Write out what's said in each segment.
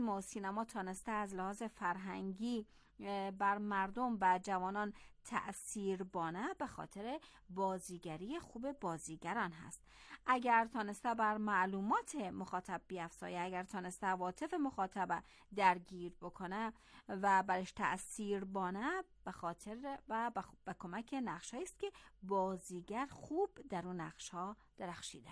سینما تانسته از لحاظ فرهنگی بر مردم و جوانان تأثیر بانه به خاطر بازیگری خوب بازیگران هست. اگر تانسته بر معلومات مخاطب بیفزاید، اگر تانسته عواطف مخاطب درگیر بکنه و برش تأثیر بانه، به خاطر و به کمک نقش‌هایی است که بازیگر خوب در اون نقش‌ها درخشیده.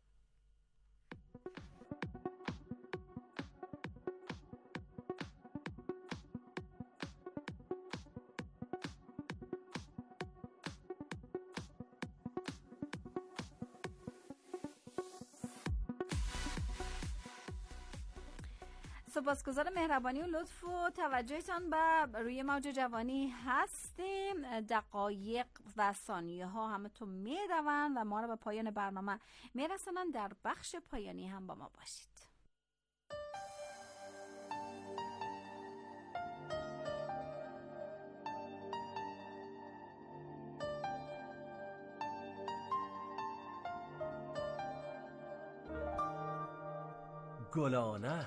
سپاسگزار مهربانی و لطف و توجهتان به روی موج جوانی هستیم. دقایق و ثانیه ها همه تو میروند و ما را به پایان برنامه میرسانند. در بخش پایانی هم با ما باشید. گلانه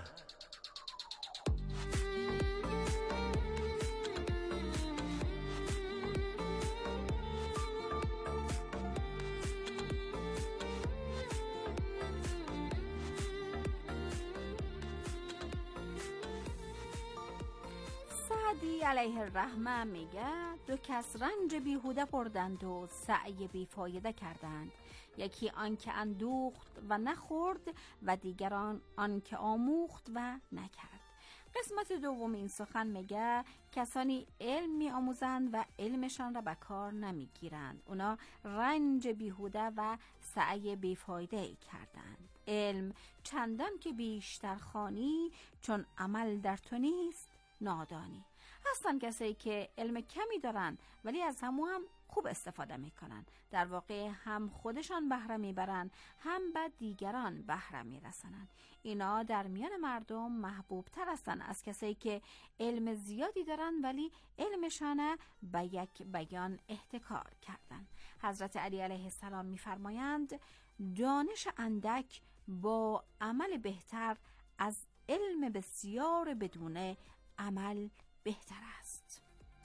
سعدی علیه الرحمه میگه دو کس رنج بیهوده بردند و سعی بیفایده کردند. یکی آن که اندوخت و نخورد و دیگران آن که آموخت و نکرد. قسمت دوم این سخن میگه کسانی علم می آموزند و علمشان را به کار نمی گیرند. اونا رنج بیهوده و سعی بیفایده کردند. علم چندان که بیشتر خوانی چون عمل در تو نیست نادانی. هستن کسایی که علم کمی دارن ولی از همو هم خوب استفاده میکنن. در واقع هم خودشان بهره میبرن هم به دیگران بهره میرسنن. اینا در میان مردم محبوب تر هستن از کسایی که علم زیادی دارن ولی علمشان به یک بیان احتکار کردن. حضرت علی علیه السلام میفرمایند دانش اندک با عمل بهتر از علم بسیار بدون عمل بهتر است.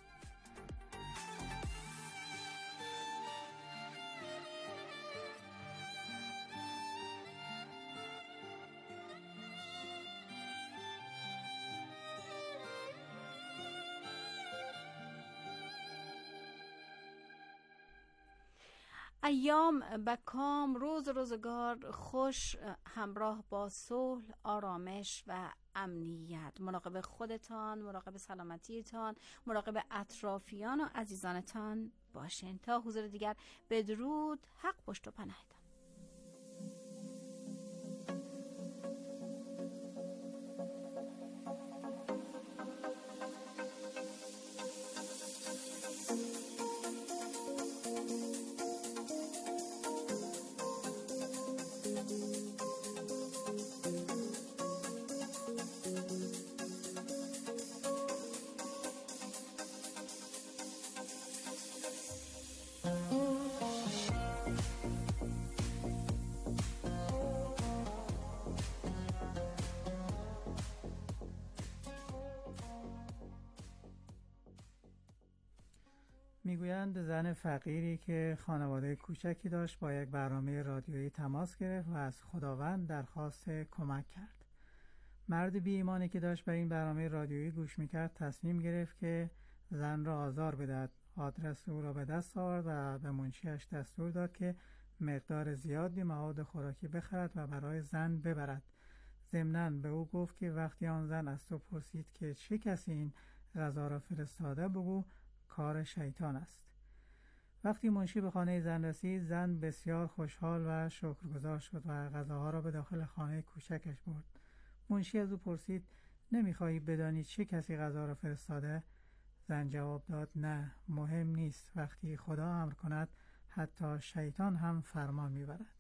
ایام به کام، روزگار خوش، همراه با صلح، آرامش و امنیت. مراقب خودتان، مراقب سلامتیتان، مراقب اطرافیان و عزیزانتان باشین. تا حضور دیگر بدرود، حق پشت و پناهتان. میگویند زن فقیری که خانواده کوچکی داشت با یک برنامه رادیویی تماس گرفت و از خداوند درخواست کمک کرد. مرد بی ایمانی که داشت به این برنامه رادیویی گوش میکرد تصمیم گرفت که زن را آزار بدهد. آدرس او را به دست آورد و به منشیش دستور داد که مقدار زیادی مواد خوراکی بخرد و برای زن ببرد. ضمناً به او گفت که وقتی آن زن از تو پرسید که چه کسی این غذا را فرستاده بگو کار شیطان است. وقتی منشی به خانه زن رسید، زن بسیار خوشحال و شکرگزار شد و غذاها را به داخل خانه کوچکش برد. منشی از او پرسید نمیخواهی بدانی چه کسی غذا را فرستاده؟ زن جواب داد نه، مهم نیست. وقتی خدا امر کند حتی شیطان هم فرمان میبرد.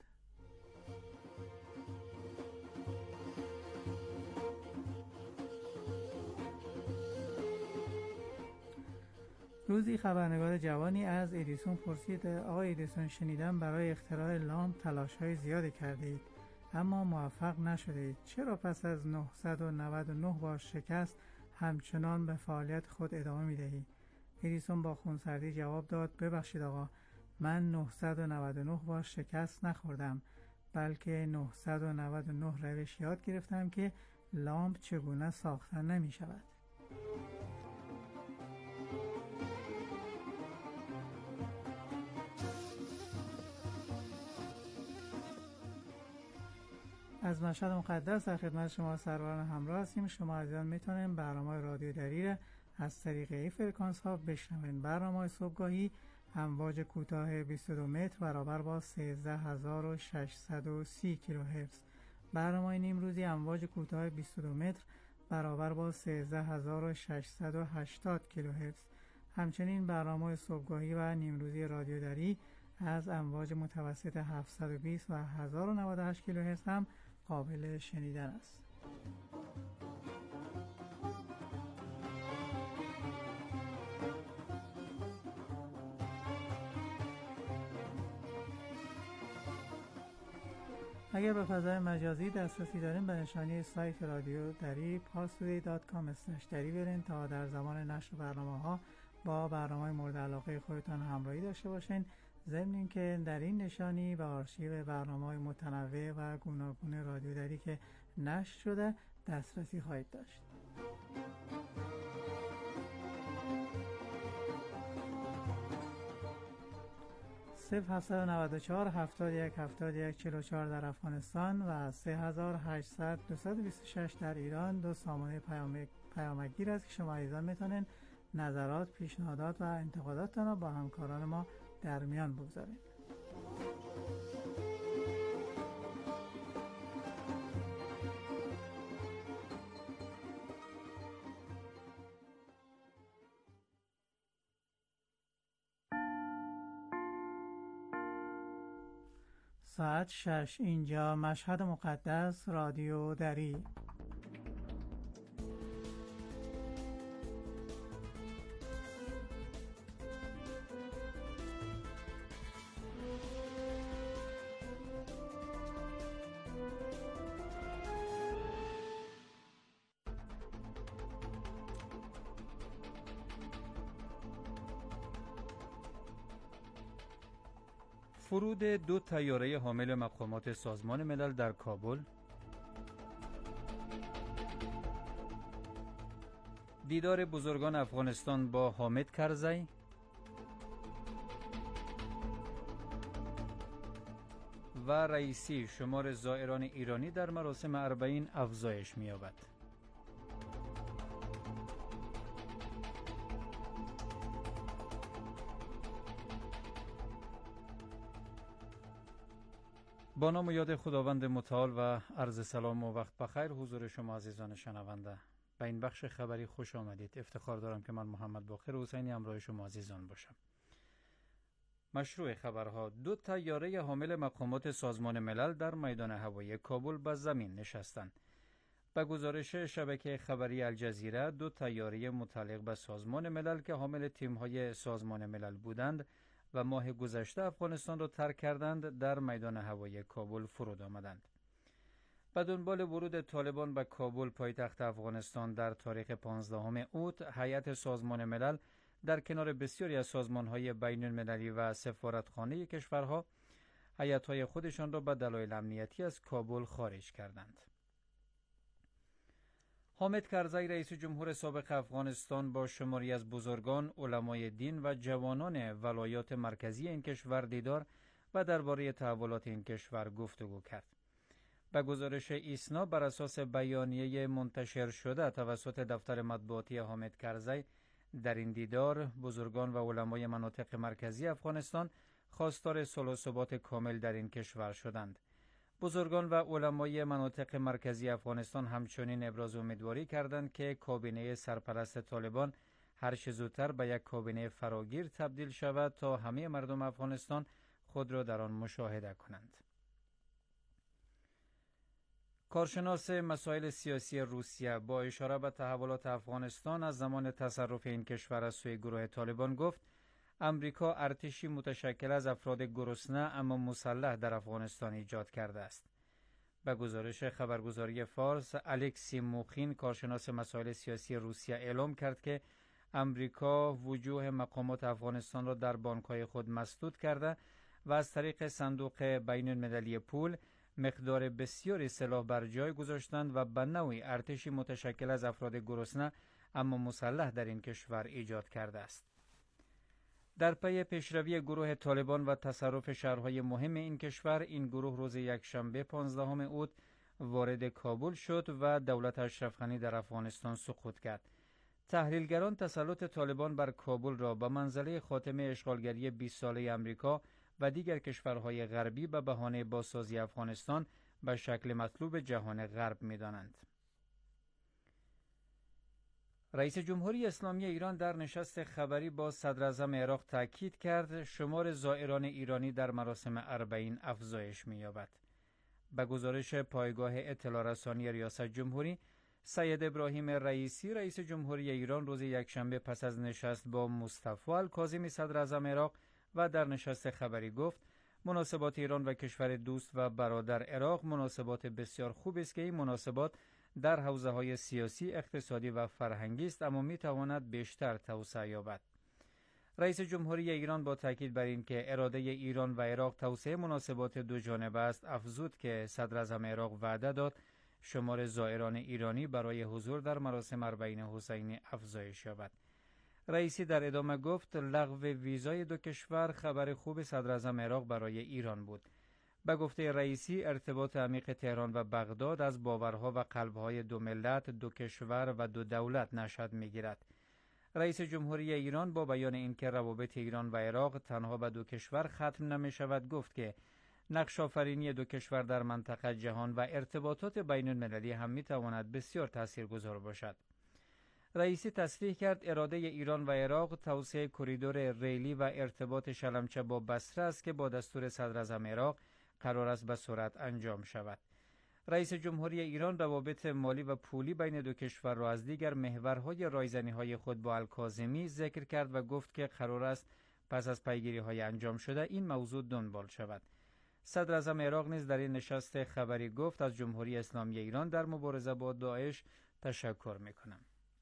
روزی خبرنگار جوانی از ادیسون پرسید آقای ادیسون، شنیدم برای اختراع لامپ تلاش‌های زیادی کرده اید. اما موفق نشده اید. چرا پس از 999 بار شکست همچنان به فعالیت خود ادامه می دهی؟ ادیسون با خونسردی جواب داد: ببخشید آقا، من 999 بار شکست نخوردم، بلکه 999 روش یاد گرفتم که لامپ چگونه ساختن نمی شود. از مشهد مقدس در خدمت شما سروران همراه هستیم. شما عزیزان میتونید برنامه رادیو دری از طریق این فرکانس ها بشنوید. برنامه صبحگاهی امواج کوتاه 22 متر برابر با 13630 کیلوهرتز. برنامه نیمروزی امواج کوتاه 22 متر برابر با 13680 کیلوهرتز. همچنین برنامه صبحگاهی و نیمروزی رادیو دری از امواج متوسط 720 و 1098 کیلوهرتز هم قابل شنیدن است. اگر به فضای مجازی دسترسی دارین به نشانی سایت رادیو دری parstoday.com/دری برین تا در زمان نشر برنامه‌ها با برنامه مورد علاقه خودتان همراهی داشته باشین. ضمن اینکه در این نشانی و آرشیو برنامه‌های متنوع و گوناگون رادیو دری که نشر شده دسترسی خواهید داشت. صفر 794 71 71 44 در افغانستان و 3800 226 در ایران دو سامانه پیامکگیر است که شما عزیزان میتونین نظرات، پیشنهادات و انتقاداتتان را با همکاران ما در میان بگذارید. ساعت 6 اینجا مشهد مقدس رادیو دری. فرود 2 طیاره حامل مقامات سازمان ملل در کابل، دیدار بزرگان افغانستان با حامد کرزی، و رئیسی شمار زائران ایرانی در مراسم اربعین افزایش می‌یابد. با نام و یاد خداوند متعال و عرض سلام و وقت بخیر حضور شما عزیزان شنونده. به این بخش خبری خوش آمدید. افتخار دارم که من محمد باقر حسینی همراه شما عزیزان باشم. مشروع خبرها: 2 طیاره حامل مقامات سازمان ملل در میدان هوایی کابل به زمین نشستند. به گزارش شبکه خبری الجزیره، 2 طیاره متعلق به سازمان ملل که حامل تیم‌های سازمان ملل بودند و ماه گذشته افغانستان را ترک کردند در میدان هوایی کابل فرود آمدند. به دنبال ورود طالبان به کابل پایتخت افغانستان در تاریخ 15 اوت، هیئت سازمان ملل در کنار بسیاری از سازمان‌های بین‌المللی و سفارتخانه کشورها هیئت‌های خودشان را به دلایل امنیتی از کابل خارج کردند. حامد کرزی رئیس جمهور سابق افغانستان با شماری از بزرگان، علمای دین و جوانان ولایات مرکزی این کشور دیدار و درباره تحولات این کشور گفتگو کرد. به گزارش ایسنا، بر اساس بیانیه منتشر شده توسط دفتر مطبوعاتی حامد کرزی، در این دیدار بزرگان و علمای مناطق مرکزی افغانستان خواستار صلح و ثبات کامل در این کشور شدند. بزرگان و علمای مناطق مرکزی افغانستان همچنین ابراز امیدواری کردند که کابینه سرپرست طالبان هر چه زودتر به یک کابینه فراگیر تبدیل شود تا همه مردم افغانستان خود را در آن مشاهده کنند. کارشناس مسائل سیاسی روسیه با اشاره به تحولات افغانستان از زمان تصرف این کشور از سوی گروه طالبان گفت امریکا ارتشی متشکل از افراد گرسنه اما مسلح در افغانستان ایجاد کرده است. به گزارش خبرگزاری فارس، الکسی موخین کارشناس مسائل سیاسی روسیه اعلام کرد که امریکا وجوه مقامات افغانستان را در بانک‌های خود مسدود کرده و از طریق صندوق بین المللی پول مقدار بسیاری سلاح بر جای گذاشتند و به نوعی ارتشی متشکل از افراد گرسنه اما مسلح در این کشور ایجاد کرده است. در پی پیشروی گروه طالبان و تصرف شهرهای مهم این کشور، این گروه روز یکشنبه 15 اوت وارد کابل شد و دولت اشرف غنی در افغانستان سقوط کرد. تحلیلگران تسلط طالبان بر کابل را به منزله خاتمه اشغالگری 20 ساله امریکا و دیگر کشورهای غربی به بهانه بازسازی افغانستان به شکل مطلوب جهان غرب می‌دانند. رئیس جمهوری اسلامی ایران در نشست خبری با صدراعظم عراق تاکید کرد شمار زائران ایرانی در مراسم اربعین افزایش می‌یابد. به گزارش پایگاه اطلاع رسانی ریاست جمهوری، سید ابراهیم رئیسی رئیس جمهوری ایران روز یکشنبه پس از نشست با مصطفی الکاظمی صدراعظم عراق و در نشست خبری گفت مناسبات ایران و کشور دوست و برادر عراق مناسبات بسیار خوب است که این مناسبات در حوزه‌های سیاسی، اقتصادی و فرهنگی است اما می‌تواند بیشتر توسعه یابد. رئیس جمهوری ایران با تاکید بر این که اراده ایران و عراق توسعه مناسبات دو جانبه است افزود که صدراعظم عراق وعده داد شمار زائران ایرانی برای حضور در مراسم اربعین حسینی افزایش یابد. رئیسی در ادامه گفت لغو ویزای دو کشور خبر خوب صدراعظم عراق برای ایران بود. به گفته رئیسی ارتباط عمیق تهران و بغداد از باورها و قلبهای دو ملت، دو کشور و دو دولت نشأت می‌گیرد. رئیس جمهوری ایران با بیان اینکه روابط ایران و عراق تنها به دو کشور ختم نمی‌شود گفت که نقش آفرینی دو کشور در منطقه جهان و ارتباطات بین المللی هم می‌تواند بسیار تاثیرگذار باشد. رئیسی تصریح کرد اراده ایران و عراق توسعه کریدور ریلی و ارتباط شلمچه با بصره است که با دستور صدراعظم عراق قرار است به سرعت انجام شود. رئیس جمهوری ایران روابط مالی و پولی بین دو کشور را از دیگر محورهای رایزنی‌های خود با الکاظمی ذکر کرد و گفت که قرار است پس از پیگیری‌های انجام شده این موضوع دنبال شود. صدراعظم عراق نیز در این نشست خبری گفت از جمهوری اسلامی ایران در مبارزه با داعش تشکر می‌کنم.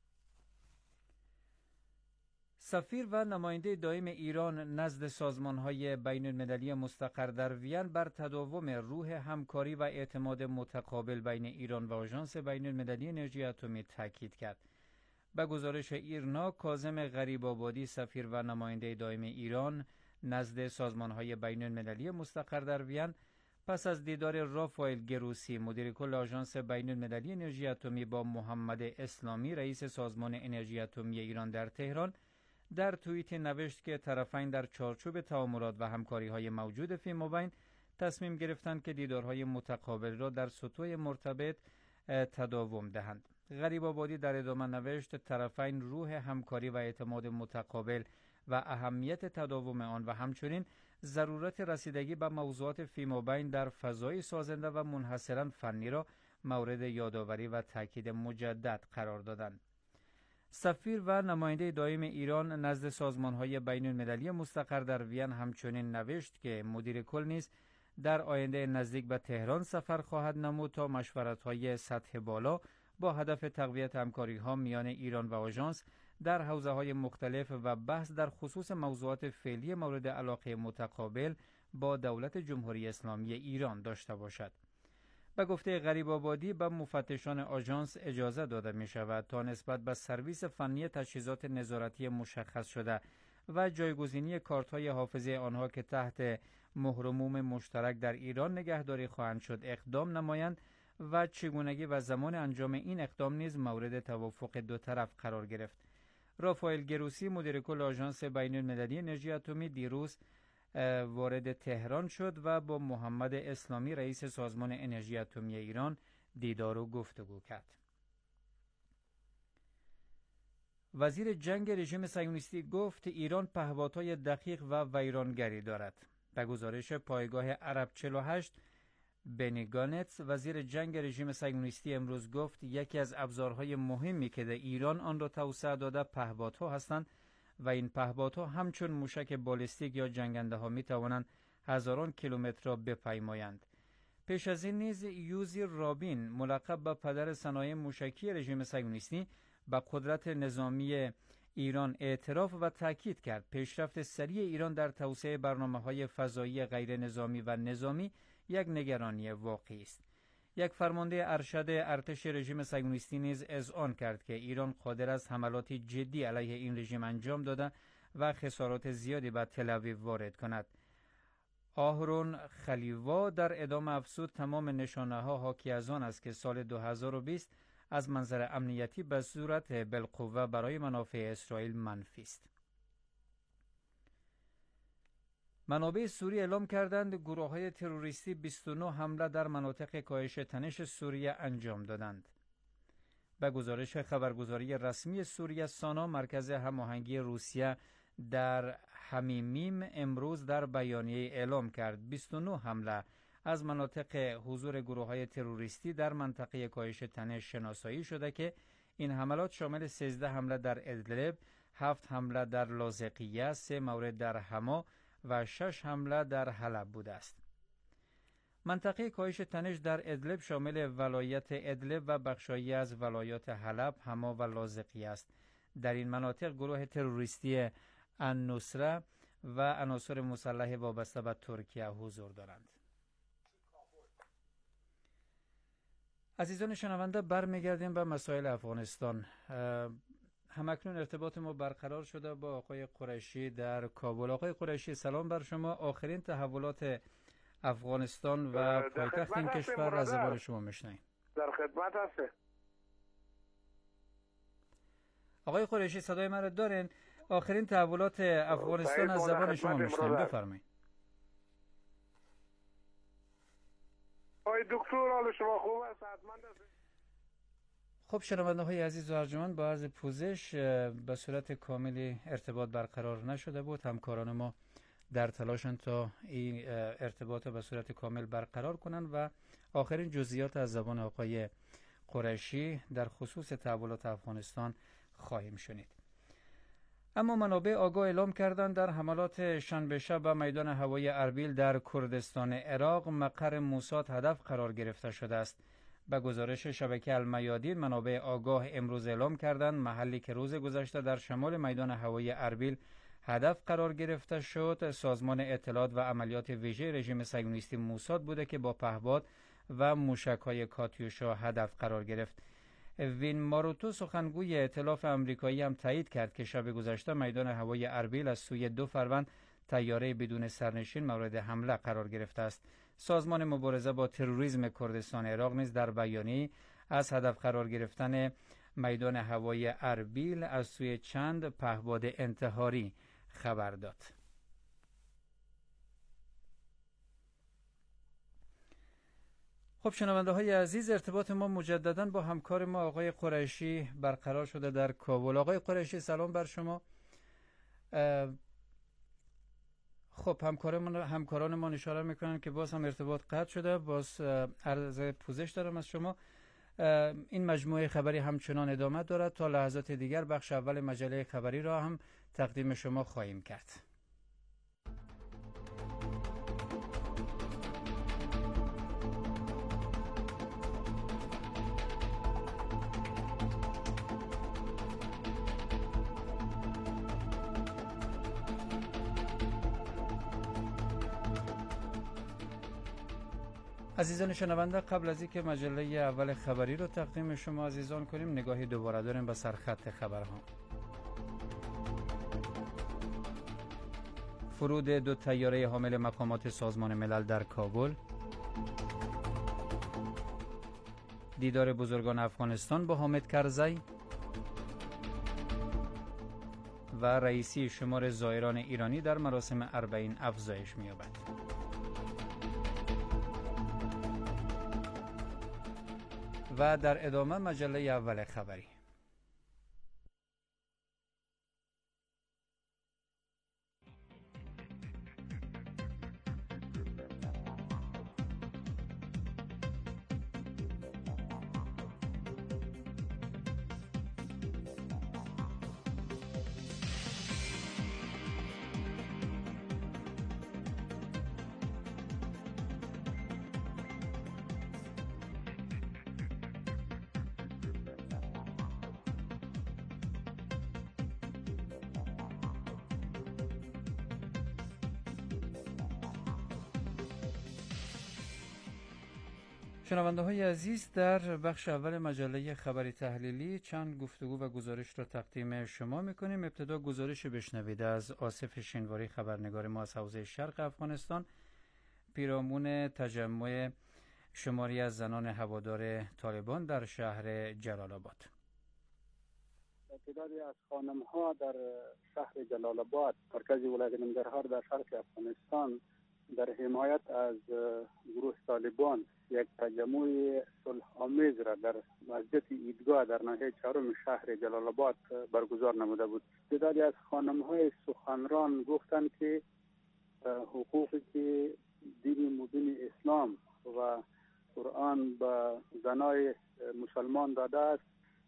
سفیر و نماینده دائم ایران نزد سازمان‌های بین المللی مستقر در وین بر تداوم روح همکاری و اعتماد متقابل بین ایران و آژانس بین المللی انرژی اتمی تاکید کرد. به گزارش ایرنا، کاظم غریب‌آبادی سفیر و نماینده دائم ایران نزد سازمان‌های بین المللی مستقر در وین پس از دیدار رافائل گروسی مدیر کل آژانس بین المللی انرژی اتمی با محمد اسلامی رئیس سازمان انرژی اتمی ایران در تهران در توییت نوشت که طرفین در چارچوب تعاملات و همکاری‌های موجود فیمابین تصمیم گرفتند که دیدارهای متقابل را در سطوح مرتبط تداوم دهند. غریب‌آبادی در ادامه نوشت طرفین روح همکاری و اعتماد متقابل و اهمیت تداوم آن و همچنین ضرورت رسیدگی به موضوعات فیمابین در فضای سازنده و منحصراً فنی را مورد یادآوری و تاکید مجدد قرار دادند. سفیر و نماینده دائم ایران نزد سازمان‌های بین المللی مستقر در وین همچنین نوشت که مدیر کل نیز در آینده نزدیک به تهران سفر خواهد نمود تا مشورت‌های سطح بالا با هدف تقویت همکاری‌ها میان ایران و آژانس در حوزه‌های مختلف و بحث در خصوص موضوعات فعلی مورد علاقه متقابل با دولت جمهوری اسلامی ایران داشته باشد. به گفته غریب‌آبادی به مفتشان آژانس اجازه داده می شود تا نسبت به سرویس فنی تجهیزات نظارتی مشخص شده و جایگزینی کارت‌های حافظه آنها که تحت مهر عموم مشترک در ایران نگهداری خواهند شد اقدام نمایند و چگونگی و زمان انجام این اقدام نیز مورد توافق دو طرف قرار گرفت. رافائل گروسی مدیر کل آژانس بین المللی انرژی اتمی دیروز وارد تهران شد و با محمد اسلامی رئیس سازمان انرژی اتمی ایران دیدار و گفتگو کرد. وزیر جنگ رژیم صهیونیستی گفت ایران پهپادهای دقیق و ویرانگری دارد. به گزارش پایگاه عرب 48 بنی گانتس وزیر جنگ رژیم صهیونیستی امروز گفت یکی از ابزارهای مهمی که در ایران آن را توسعه داده پهپادها هستند و این پهپادها همچون موشک بالستیک یا جنگنده ها می توانند هزاران کیلومتر را بپیمایند. پیش از این نیز یوزی رابین ملقب به پدر صنایع موشکی رژیم صهیونیستی به قدرت نظامی ایران اعتراف و تاکید کرد پیشرفت سریع ایران در توسعه برنامه‌های فضایی غیر نظامی و نظامی یک نگرانی واقعی است. یک فرمانده ارشد ارتش رژیم صهیونیستی نیز اذعان کرد که ایران قادر است حملات جدی علیه این رژیم انجام داده و خسارات زیادی به تل‌آویو وارد کند. آهرون خلیوا در ادامه افزود تمام نشانه‌ها حاکی از آن است که سال 2020 از منظر امنیتی به صورت بالقوه برای منافع اسرائیل منفی است. منابع سوریه اعلام کردند گروه‌های تروریستی 29 حمله در مناطق کاهش تنش سوریه انجام دادند. به گزارش خبرگزاری رسمی سوریه سانا، مرکز هماهنگی روسیه در حمیمیم امروز در بیانیه اعلام کرد 29 حمله از مناطق حضور گروه‌های تروریستی در منطقه کاهش تنش شناسایی شده که این حملات شامل 13 حمله در ادلب، 7 حمله در لاذقیه، 3 مورد در حما و 6 حمله در حلب بوده است. منطقه کاهش تنش در ادلب شامل ولایت ادلب و بخشایی از ولایات حلب، حما و لاذقیه است. در این مناطق گروه تروریستی النصره و عناصر مسلح وابسته به ترکیه حضور دارند. عزیزان شنونده، برمیگردیم به مسائل افغانستان. همکنون ارتباط ما برقرار شده با آقای قریشی در کابل. آقای قریشی، سلام بر شما. آخرین تحولات افغانستان و پایتخت این کشور از زبان شما میشنویم. در خدمت هست. آقای قریشی، صدای من را دارین؟ آخرین تحولات افغانستان از زبان شما میشنویم، بفرمایید. آقای دکتر، حال شما خوب است؟ خب شنونده های عزیز و ارجمند، با عرض پوزش به صورت کاملی ارتباط برقرار نشده بود. همکاران ما در تلاشن تا این ارتباط به صورت کامل برقرار کنند و آخرین جزئیات از زبان آقای قریشی در خصوص تحولات افغانستان خواهیم شنید. اما منابع آگاه اعلام کردند در حملات شنبه شب به میدان هوایی اربیل در کردستان عراق مقر موساد هدف قرار گرفته شده است. به گزارش شبکه المیادین، منابع آگاه امروز اعلام کردند محلی که روز گذشته در شمال میدان هوایی اربیل هدف قرار گرفته شد سازمان اطلاعات و عملیات ویژه رژیم صهیونیستی موساد بوده که با پهپاد و موشک‌های کاتیوشا هدف قرار گرفت. وین ماروتو، سخنگوی ائتلاف آمریکایی، هم تایید کرد که شب گذشته میدان هوایی اربیل از سوی 2 فروند طیاره بدون سرنشین مورد حمله قرار گرفته است. سازمان مبارزه با تروریسم کردستان عراق نیز در بیانیه از هدف قرار گرفتن میدان هوایی اربیل از سوی چند پهپاد انتحاری خبر داد. خب شنونده های عزیز، ارتباط ما مجددا با همکار ما آقای قریشی برقرار شده در کابل. آقای قریشی، سلام بر شما. خب همکاران ما اشاره میکنن که باز هم ارتباط قطع شده. باز عرض پوزش دارم از شما. این مجموعه خبری همچنان ادامه دارد. تا لحظات دیگر بخش اول مجله خبری را هم تقدیم شما خواهیم کرد. عزیزان شنونده، قبل از اینکه مجله اول خبری رو تقدیم شما عزیزان کنیم، نگاهی دوباره داریم به سرخط خبرها. فرود 2 طیاره حامل مقامات سازمان ملل در کابل، دیدار بزرگان افغانستان با حامد کرزی و رئیسی شمار زائران ایرانی در مراسم اربعین افزایش می‌یابد. و در ادامه مجله اول خبری. شنونده های عزیز، در بخش اول مجله خبری تحلیلی چند گفتگو و گزارش را تقدیم شما میکنیم. ابتدا گزارش بشنوید از آصف شینواری، خبرنگار ما از حوزه شرق افغانستان، پیرامون تجمع شماری از زنان هوادار طالبان در شهر جلال آباد. تعدادی از خانم‌ها در شهر جلال آباد، مرکز ولایت ننگرهار در شرق افغانستان، در حمایت از گروه طالبان یک تجمع صلح آمیز را در مسجد عیدگاه در ناحیه 4 شهر جلال آباد برگزار نموده بود. تعدادی از خانم‌های سخنران گفتند که حقوقی که دین مبین اسلام و قرآن به زنای مسلمان داده است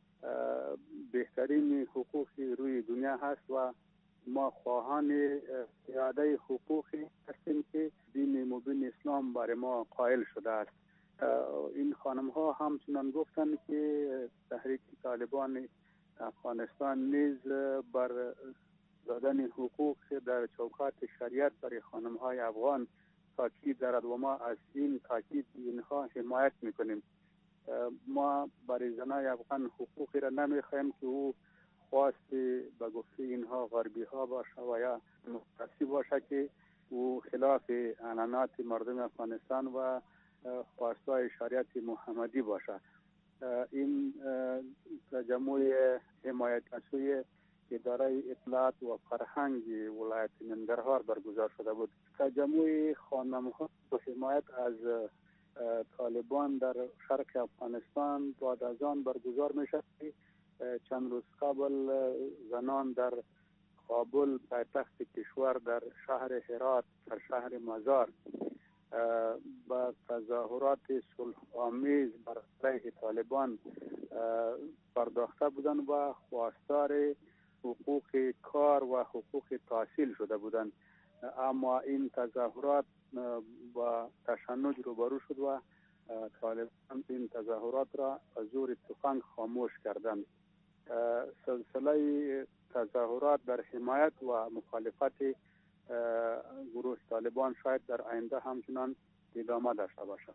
بهترین حقوقی روی دنیا هست و ما خواهان اعاده حقوقی هستیم که دین مبین اسلام برای ما قائل شده است. این خانم ها همچنان گفتند که تحریک طالبان افغانستان نیز بر دادن حقوق در چوکات شریعت برای خانم های افغان تاکید دارد و ما از این تاکید اینها حمایت میکنیم. ما برای زنای افغان حقوقی را نمیخواهیم که او خواست به گفته اینها غربی ها باشه و یا مختصی باشه که او خلاف عنعنات مردم افغانستان و خواستای شریعت محمدی باشه. این تجمع حمایت نشوی اداره اطلاعات و فرهنگ ولایت ننگرهار برگزار شده بود. تجمع خانم‌ها به حمایت از طالبان در شرق افغانستان بعد از آن برگزار می شد. چند روز قبل زنان در کابل پایتخت کشور در شهر هرات در شهر مزار با تظاهرات صلح آمیز بر علیه طالبان پرداخته بودند و خواستار حقوق کار و حقوق تحصیل شده بودند، اما این تظاهرات با تشنج روبرو شد و طالبان این تظاهرات را از زور تفنگ خاموش کردند. سلسله تظاهرات در حمایت و مخالفت گروه طالبان شاید در آینده همچنان ادامه داشته باشد.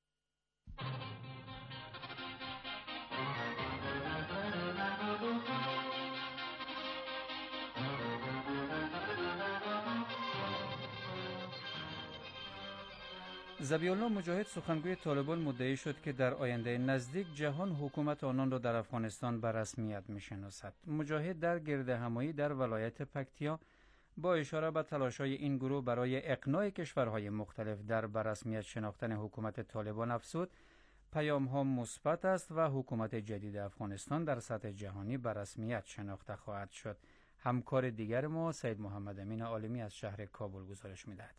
ذبیح‌الله مجاهد، سخنگوی طالبان، مدعی شد که در آینده نزدیک جهان حکومت آنان را در افغانستان به رسمیت می‌شناسد. مجاهد در گردهمایی در ولایت پکتیا با اشاره به تلاش‌های این گروه برای اقناع کشورهای مختلف در به رسمیت شناختن حکومت طالبان افزود پیام‌ها مثبت است و حکومت جدید افغانستان در سطح جهانی به رسمیت شناخته خواهد شد. همکار دیگر ما سید محمد امین عالمی از شهر کابل گزارش می‌دهد.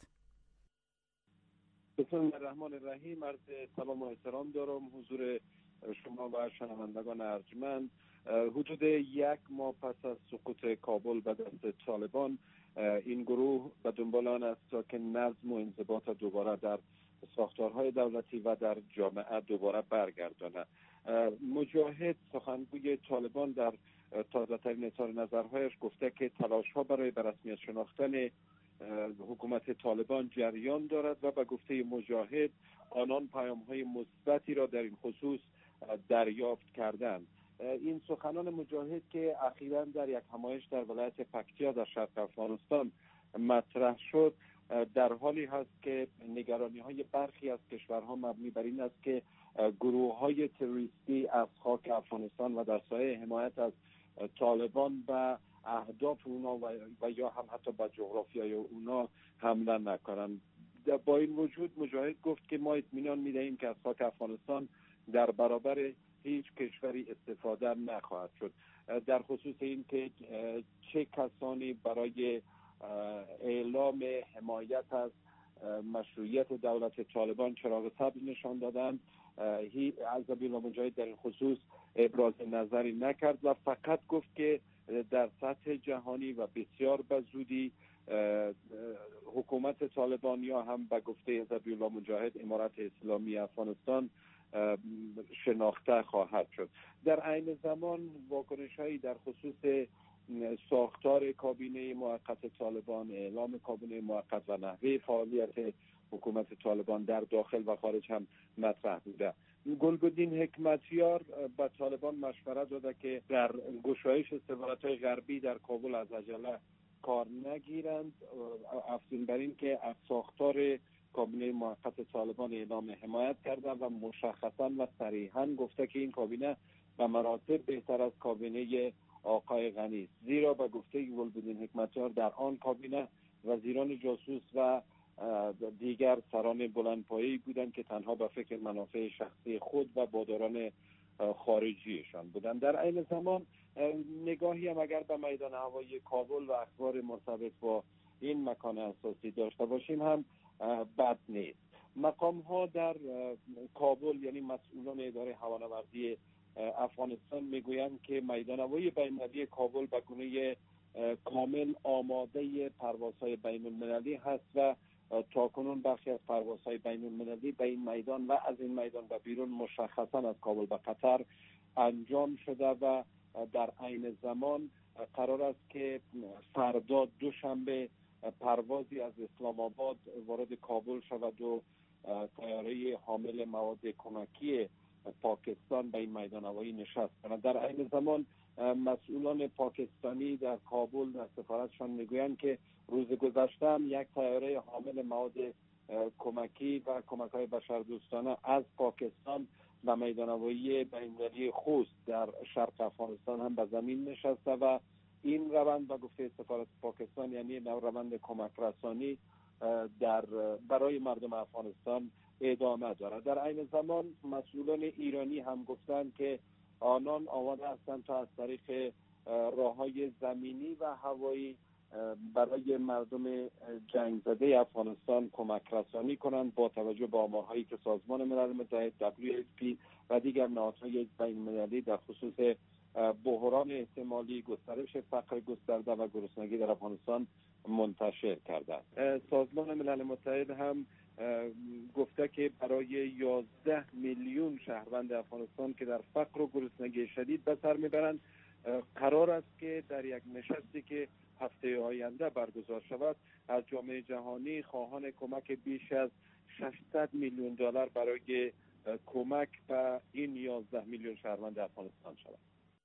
بسم الله الرحمن الرحیم. عرض سلام و احترام دارم حضور شما و شنوندگان ارجمند. حدود 1 ماه پس از سقوط کابل به دست طالبان، این گروه به دنبال آن است تا که نظم و انضباط دوباره در ساختارهای دولتی و در جامعه دوباره برگرداند. مجاهد، سخنگوی طالبان، در تازه‌ترین اظهار نظرهایش گفته که تلاش‌ها برای به رسمیت شناختن حکومت طالبان جریان دارد و به گفته مجاهد آنان پیام‌های مثبتی را در این خصوص دریافت کردند. این سخنان مجاهد که اخیراً در یک همایش در ولایت پکتیا در شرق افغانستان مطرح شد، در حالی هست که نگرانی‌های برخی از کشورها مبنی بر این است که گروه‌های تروریستی از خاک افغانستان و در سایه حمایت از طالبان به اهداف اونا و یا هم حتی به جغرافیای اونا حمله نکنند. با این وجود مجاهد گفت که ما اطمینان می‌دهیم که از خاک افغانستان در برابر هیچ کشوری استفاده نخواهد شد. در خصوص این که چه کسانی برای اعلام حمایت از مشروعیت دولت طالبان چراغ سبز نشان دادند، ذبیح‌الله مجاهد در این خصوص ابراز نظری نکرد و فقط گفت که در سطح جهانی و بسیار به زودی حکومت طالبان یا هم به گفته ذبیح‌الله مجاهد امارت اسلامی افغانستان شناخته خواهد شد. در عین زمان واکنش‌هایی در خصوص ساختار کابینه موقت طالبان، اعلام کابینه موقت و نحوه فعالیت حکومت طالبان در داخل و خارج هم مطرح بوده. گلبدین حکمتیار با طالبان مشورت داده که در گشایش سفارت‌های غربی در کابل از عجله کار نگیرند، افزون بر این که از ساختار کابینه موقت طالبان اعلام حمایت کرده و مشخصا و صریحا گفته که این کابینه به مراتب بهتر از کابینه آقای غنی است، زیرا به گفته گلبدین حکمتیار در آن کابینه وزیران جاسوس و دیگر سران بلندپایه‌ای بودند که تنها به فکر منافع شخصی خود و باداران خارجیشان بودند. در عین زمان نگاهی هم اگر به میدان هوایی کابل و اخبار مرتبط با این مکان اساسی داشته باشیم هم بد نیست. مقام ها در کابل یعنی مسئولان اداره هوانوردی افغانستان میگویند که میدان هوایی بین‌المللی کابل به گونه کامل آماده پروازهای بین المللی هست و تاکنون برخی از پروازهای بین المللی به این میدان و از این میدان به بیرون مشخصا از کابل به قطر انجام شده و در عین زمان قرار است که فردا دوشنبه پروازی از اسلام آباد وارد کابل شود و طیاره حامل مواد کمکی پاکستان به این میدان هوایی نشست کند. در عین زمان مسئولان پاکستانی در کابل در سفارتشان میگویند که روز گذشته هم یک طیاره حامل مواد کمکی و کمک‌های بشردوستانه از پاکستان و میدان هوایی بین‌المللی خوست در شرق افغانستان هم به زمین نشسته و این روند به گفته سفارت پاکستان یعنی روند کمک رسانی برای مردم افغانستان ادامه دارد. در عین زمان مسئولان ایرانی هم گفتند که آنان آماده هستند تا از طریق راه‌های زمینی و هوایی برای مردم جنگ زده افغانستان کمک رسانی کنند با توجه به آمارهایی که سازمان ملل متحد WFP و دیگر نهادهای بین‌المللی در خصوص بحران احتمالی گسترش فقر گسترده و گرسنگی در افغانستان منتشر کرده است. سازمان ملل متحد هم گفته که برای 11 میلیون شهروند افغانستان که در فقر و گرسنگی شدید به سر میبرند قرار است که در یک نشستی که هفته آینده برگزار شود از جامعه جهانی خواهان کمک بیش از 600 میلیون دلار برای کمک به این 11 میلیون شهروند افغانستان شود.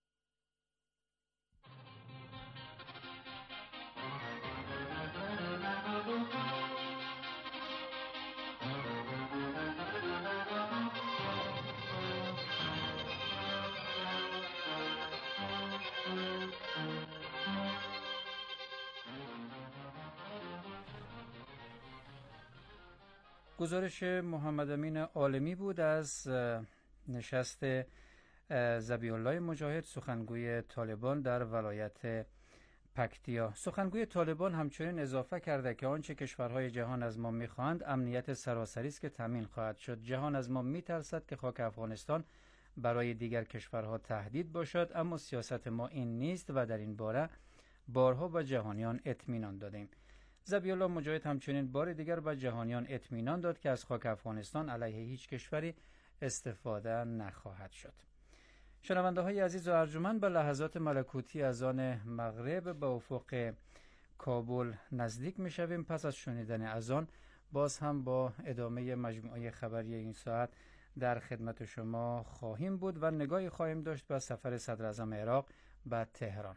گزارش محمد امین عالمی بود از نشست ذبیح الله مجاهد سخنگوی طالبان در ولایت پکتیا. سخنگوی طالبان همچنین اضافه کرده که آنچه کشورهای جهان از ما می‌خواهند امنیت سراسری است که تامین خواهد شد. جهان از ما می‌ترسد که خاک افغانستان برای دیگر کشورها تهدید باشد، اما سیاست ما این نیست و در این باره بارها به جهانیان اطمینان دادیم. ذبیح الله مجاهد همچنین بار دیگر به جهانیان اطمینان داد که از خاک افغانستان علیه هیچ کشوری استفاده نخواهد شد. شنونده های عزیز و ارجمند، به لحظات ملکوتی اذان مغرب به افق کابل نزدیک می شویم. پس از شنیدن اذان باز هم با ادامه مجموعه خبری این ساعت در خدمت شما خواهیم بود و نگاهی خواهیم داشت به سفر صدر اعظم عراق به تهران.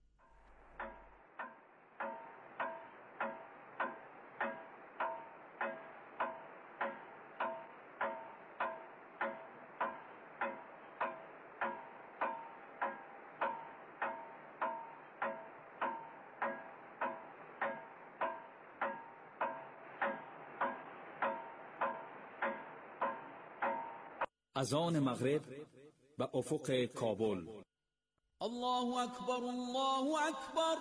اذان مغرب به افق کابل. الله اکبر، الله اکبر،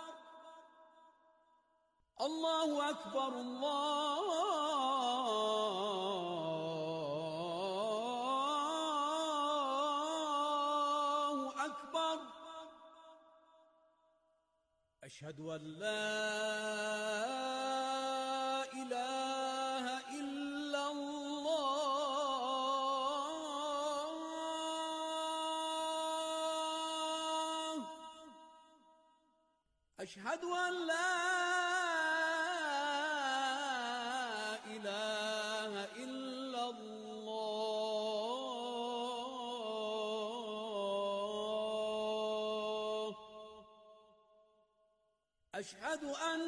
الله اکبر، الله اکبر. اشهد ان لا اله الا الله. اشهد ان لا اله إله إلا الله أشهد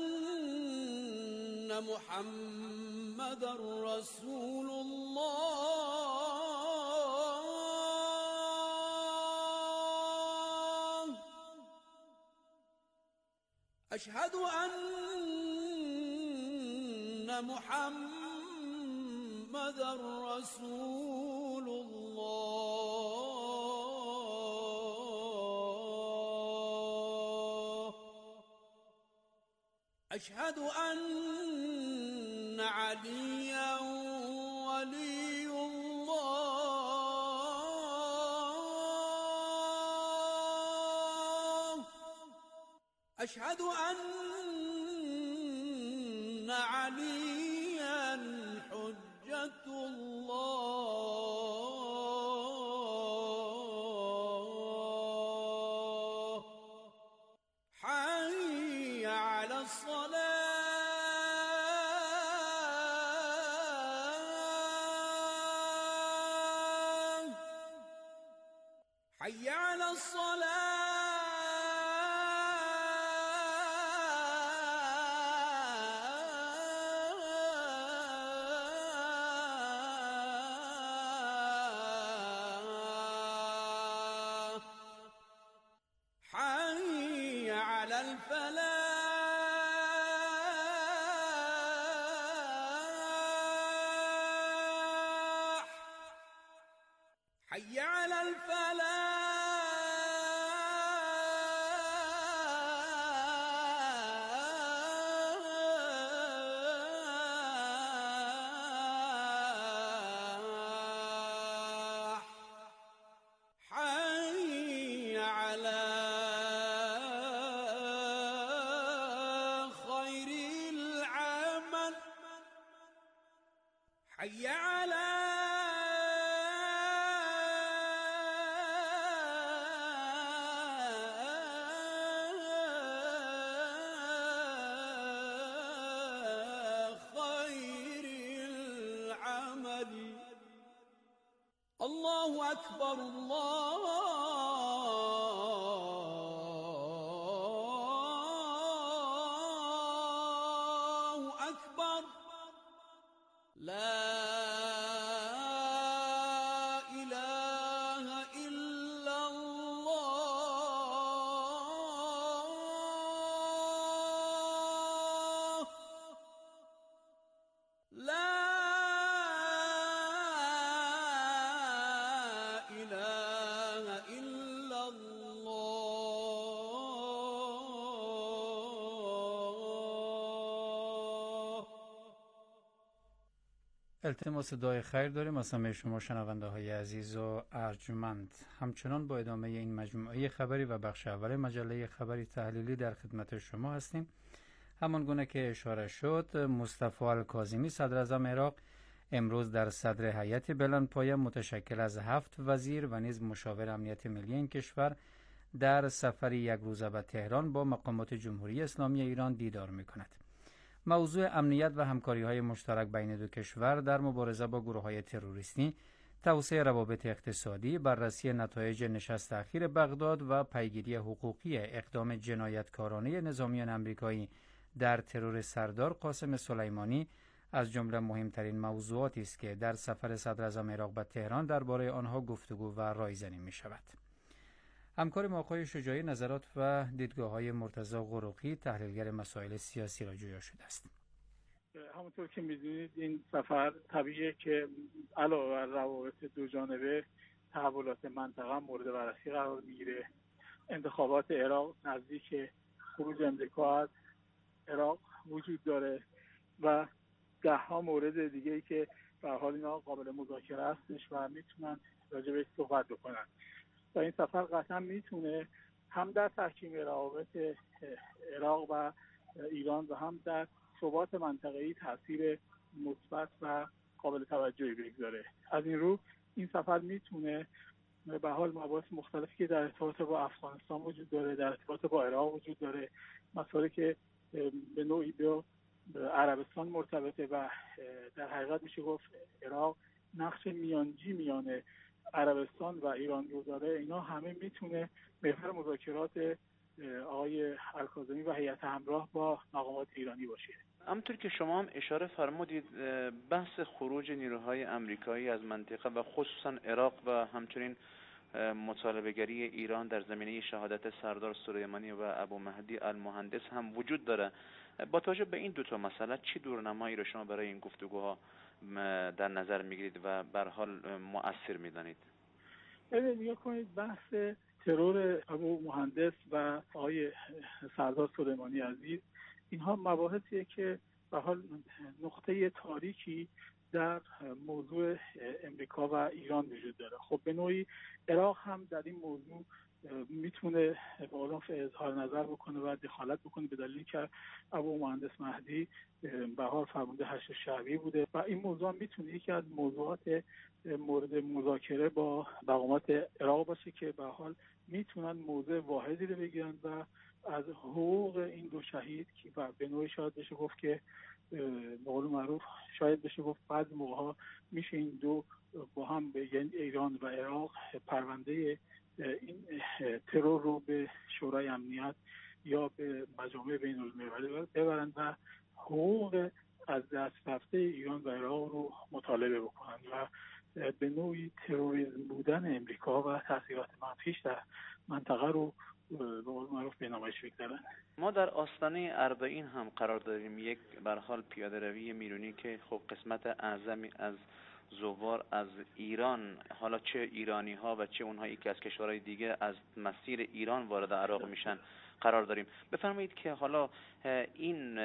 أن محمد رسول الله أشهد أن محمد رسول الله أشهد أن عليا ولي الله أشهد أن عليا حجة الله حي على الصلاة حي على الصلاة حي على الفلاح حي على الفلاح حي على خير العمل حي على خير العمل الله أكبر الله أكبر لا إله إلا الله لا إله إلا الله التماس دعای خیر داریم از همه شما شنونده های عزیز و ارجمند. همچنان با ادامه این مجموعه خبری و بخش اول مجله خبری تحلیلی در خدمت شما هستیم. همان گونه که اشاره شد، مصطفی الکاظمی صدر اعظم عراق امروز در صدر هیئت بلندپایه متشکل از 7 وزیر و نیز مشاور امنیت ملی این کشور در سفری یک روزه به تهران با مقامات جمهوری اسلامی ایران دیدار می‌کند. موضوع امنیت و همکاری‌های مشترک بین دو کشور در مبارزه با گروه‌های تروریستی، توسعه روابط اقتصادی، بررسی نتایج نشست اخیر بغداد و پیگیری حقوقی اقدام جنایتکارانه نظامیان آمریکایی در ترور سردار قاسم سلیمانی از جمله مهمترین موضوعاتی است که در سفر صدر اعظم عراق به تهران درباره آنها گفتگو و رایزنی می شود. همکار ما آقای شجاعی نظرات و دیدگاه‌های مرتضی قروقی تحلیلگر مسائل سیاسی را جویا شده است. همونطور که می‌دونید این سفر طبیعیه که علاوه بر روابط دو جانبه تحولات منطقه مورد بررسی قرار میگیره. انتخابات عراق نزدیک، خروج امریکا از عراق وجود داره و ده ها مورد دیگه‌ای که به هر حال اینا قابل مذاکره هستش و میتونن راجع بهش صحبت بکنن. و این سفر قطعا میتونه هم در تحکیم روابط عراق و ایران و هم در ثبات منطقه‌ای تاثیر مثبت و قابل توجهی بگذاره. از این رو این سفر میتونه به حال مباحث مختلفی که در ارتباط با افغانستان وجود داره، در ارتباط با عراق وجود داره، مسائلی که به نوعی به عربستان مرتبطه و در حقیقت میشه گفت عراق نقش میانجی میان عربستان و ایران رو داره. اینا همه میتونه محور مذاکرات آقای الکاظمی و هیئت همراه با مقامات ایرانی باشه. همونطور که شما هم اشاره فرمودید، بحث خروج نیروهای آمریکایی از منطقه و خصوصا عراق و همچنین مطالبه‌گری ایران در زمینه شهادت سردار سلیمانی و ابو مهدی المهندس هم وجود داره. با توجه به این دوتا مسئله چی دورنمایی رو شما برای این گفتگوها در نظر میگیرید و به هر حال مؤثر میدانید؟ نگاه کنید، بحث ترور ابو مهندس و آقای سردار سلیمانی عزیز، اینها مباحثیه که به حال نقطه تاریکی در موضوع امریکا و ایران وجود داره. خب به نوعی عراق هم در این موضوع میتونه با اضافه اظهار نظر بکنه و دخالت بکنه، به دلیلی که ابو مهندس مهدی به حال فرمانده هشت شعبی بوده و این موضوع میتونه یکی از موضوعات مورد مذاکره با مقامات عراق باشه که به حال میتونن موضع واحدی رو بگیرن و از حقوق این دو شهید که به نوعی شاید بشه گفت که به قول معروف شاید بشه گفت بعضی موقع‌ها میشه این دو با هم، یعنی ایران و عراق، پرونده این ترور رو به شورای امنیت یا به مجامع بین‌المللی ببرند و حقوق از دست رفته ایران و عراق رو مطالبه بکنند و به نوعی تروریسم بودن امریکا و تاثیرات منفیش در منطقه رو به قول معروف به نمایش بگذارن. ما در آستانه اربعین هم قرار داریم، یک به هر حال پیاده روی میرونی که خب قسمت اعظمی از زوار از ایران، حالا چه ایرانی ها و چه اونهایی که از کشورهای دیگه از مسیر ایران وارد عراق میشن قرار داریم. بفرمایید که حالا این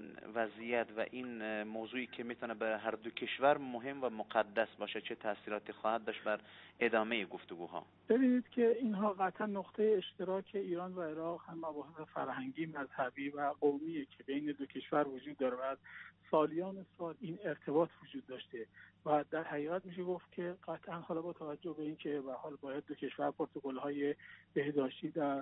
وضعیت و این موضوعی که میتونه به هر دو کشور مهم و مقدس باشه چه تأثیراتی خواهد داشت بر ادامه گفتگوها؟ ببینید که اینها قطعا نقطه اشتراک ایران و عراق هم مباحث فرهنگی، مذهبی و قومیه که بین دو کشور وجود داره و سالیان سال این ارتباط وجود داشته و در حقیقت میشه گفت که قطعا حالا با توجه به اینکه به حال باید دو کشور پروتکل‌های بهداشتی در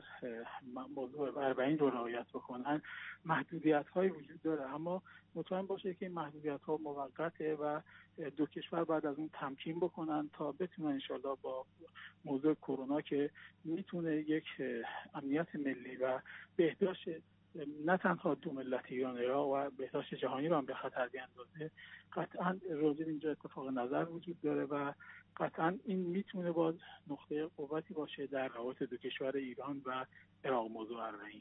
موضوع اربعین رو رعایت بکنن، محدودیت‌های وجود داره، اما مطمئن باشه که این محدودیت‌ها موقته و دو کشور بعد از اون تمکین بکنن تا بتونن انشالله با موضوع کرونا که میتونه یک امنیت ملی و بهداشت نه تنها دو ملت ایران عراق و بهداشت جهانی رو هم به خطر بیاندازه، قطعا راجع به اینجا اتفاق نظر وجود داره و قطعا این میتونه باز نقطه قوتی باشه در روابط دو کشور ایران و عراق موضوع اربعین.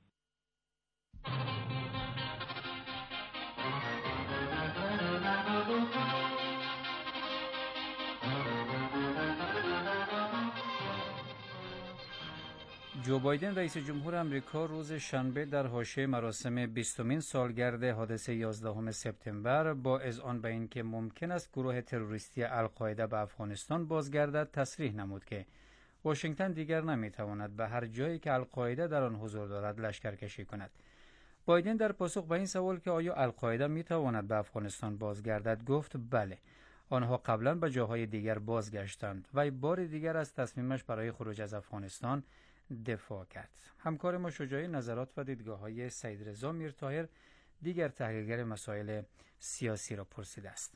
جو بایدن رئیس جمهور آمریکا روز شنبه در حاشیه مراسم 20مین سالگرد حادثه 11 سپتامبر با اذعان به اینکه ممکن است گروه تروریستی القاعده به افغانستان بازگردد تصریح نمود که واشنگتن دیگر نمیتواند به هر جایی که القاعده در آن حضور دارد لشکرکشی کند. بایدن در پاسخ به این سوال که آیا القاعده میتواند به افغانستان بازگردد گفت بله، آنها قبلا به جاهای دیگر بازگشتند و بار دیگر از تصمیمش برای خروج از افغانستان دفاع کرد. همکار ما شجاعی نظرات و دیدگاه‌های سید رضا میرطاهر، دیگر تحلیلگر مسائل سیاسی را پرسیده است.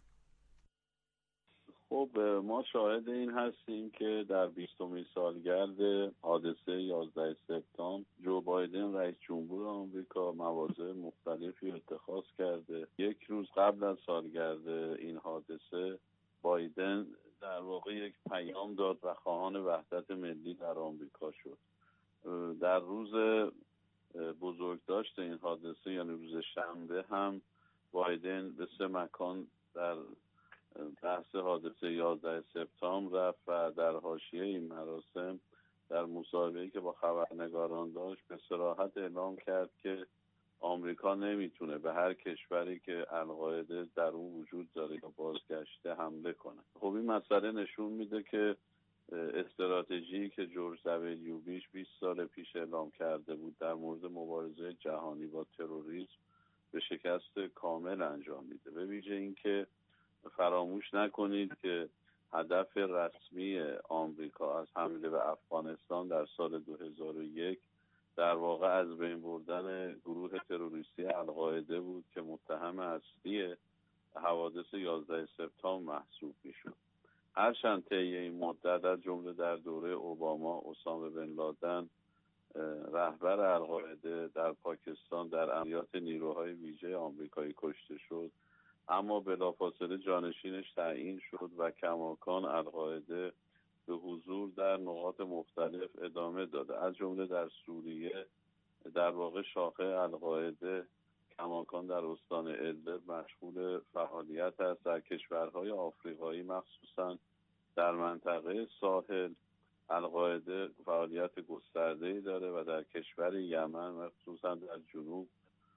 خب ما شاهد این هستیم که در 20مین سالگرد حادثه 11 سپتامبر جو بایدن رئیس جمهور آمریکا مواضع مختلفی اتخاذ کرده. یک روز قبل از سالگرد این حادثه بایدن در واقع یک پیام داد و خواهان وحدت ملی در آمریکا شد. در روز بزرگداشت این حادثه یعنی روز شنبه هم بایدن به 3 مکان در بحث حادثه 11 سپتامبر رفت و در حاشیه این مراسم در مصاحبه‌ای که با خبرنگاران داشت به صراحت اعلام کرد که آمریکا نمیتونه به هر کشوری که القاعده در اون وجود داره یا بازگشته حمله کنه. خب این مسئله نشون میده که استراتژی که جورج دبلیو بوش 20 سال پیش اعلام کرده بود در مورد مبارزه جهانی با تروریسم به شکست کامل انجام میده. به ویژه اینکه فراموش نکنید که هدف رسمی آمریکا از حمله به افغانستان در سال 2001 در واقع از بین بردن گروه تروریستی القاعده بود که متهم اصلی حوادث 11 سپتامبر محسوب میشد. هرچند طی این مدت از جمله در دوره اوباما اسامه بن لادن رهبر القاعده در پاکستان در عملیات نیروهای ویژه آمریکایی کشته شد، اما بلافاصله جانشینش تعیین شد و کماکان القاعده به حضور در نقاط مختلف ادامه داده. از جمله در سوریه در واقع شاخه القاعده کماکان در استان ادلب مشغول فعالیت است. در کشورهای آفریقایی مخصوصا در منطقه ساحل القاعده فعالیت گسترده‌ای داره و در کشور یمن مخصوصا در جنوب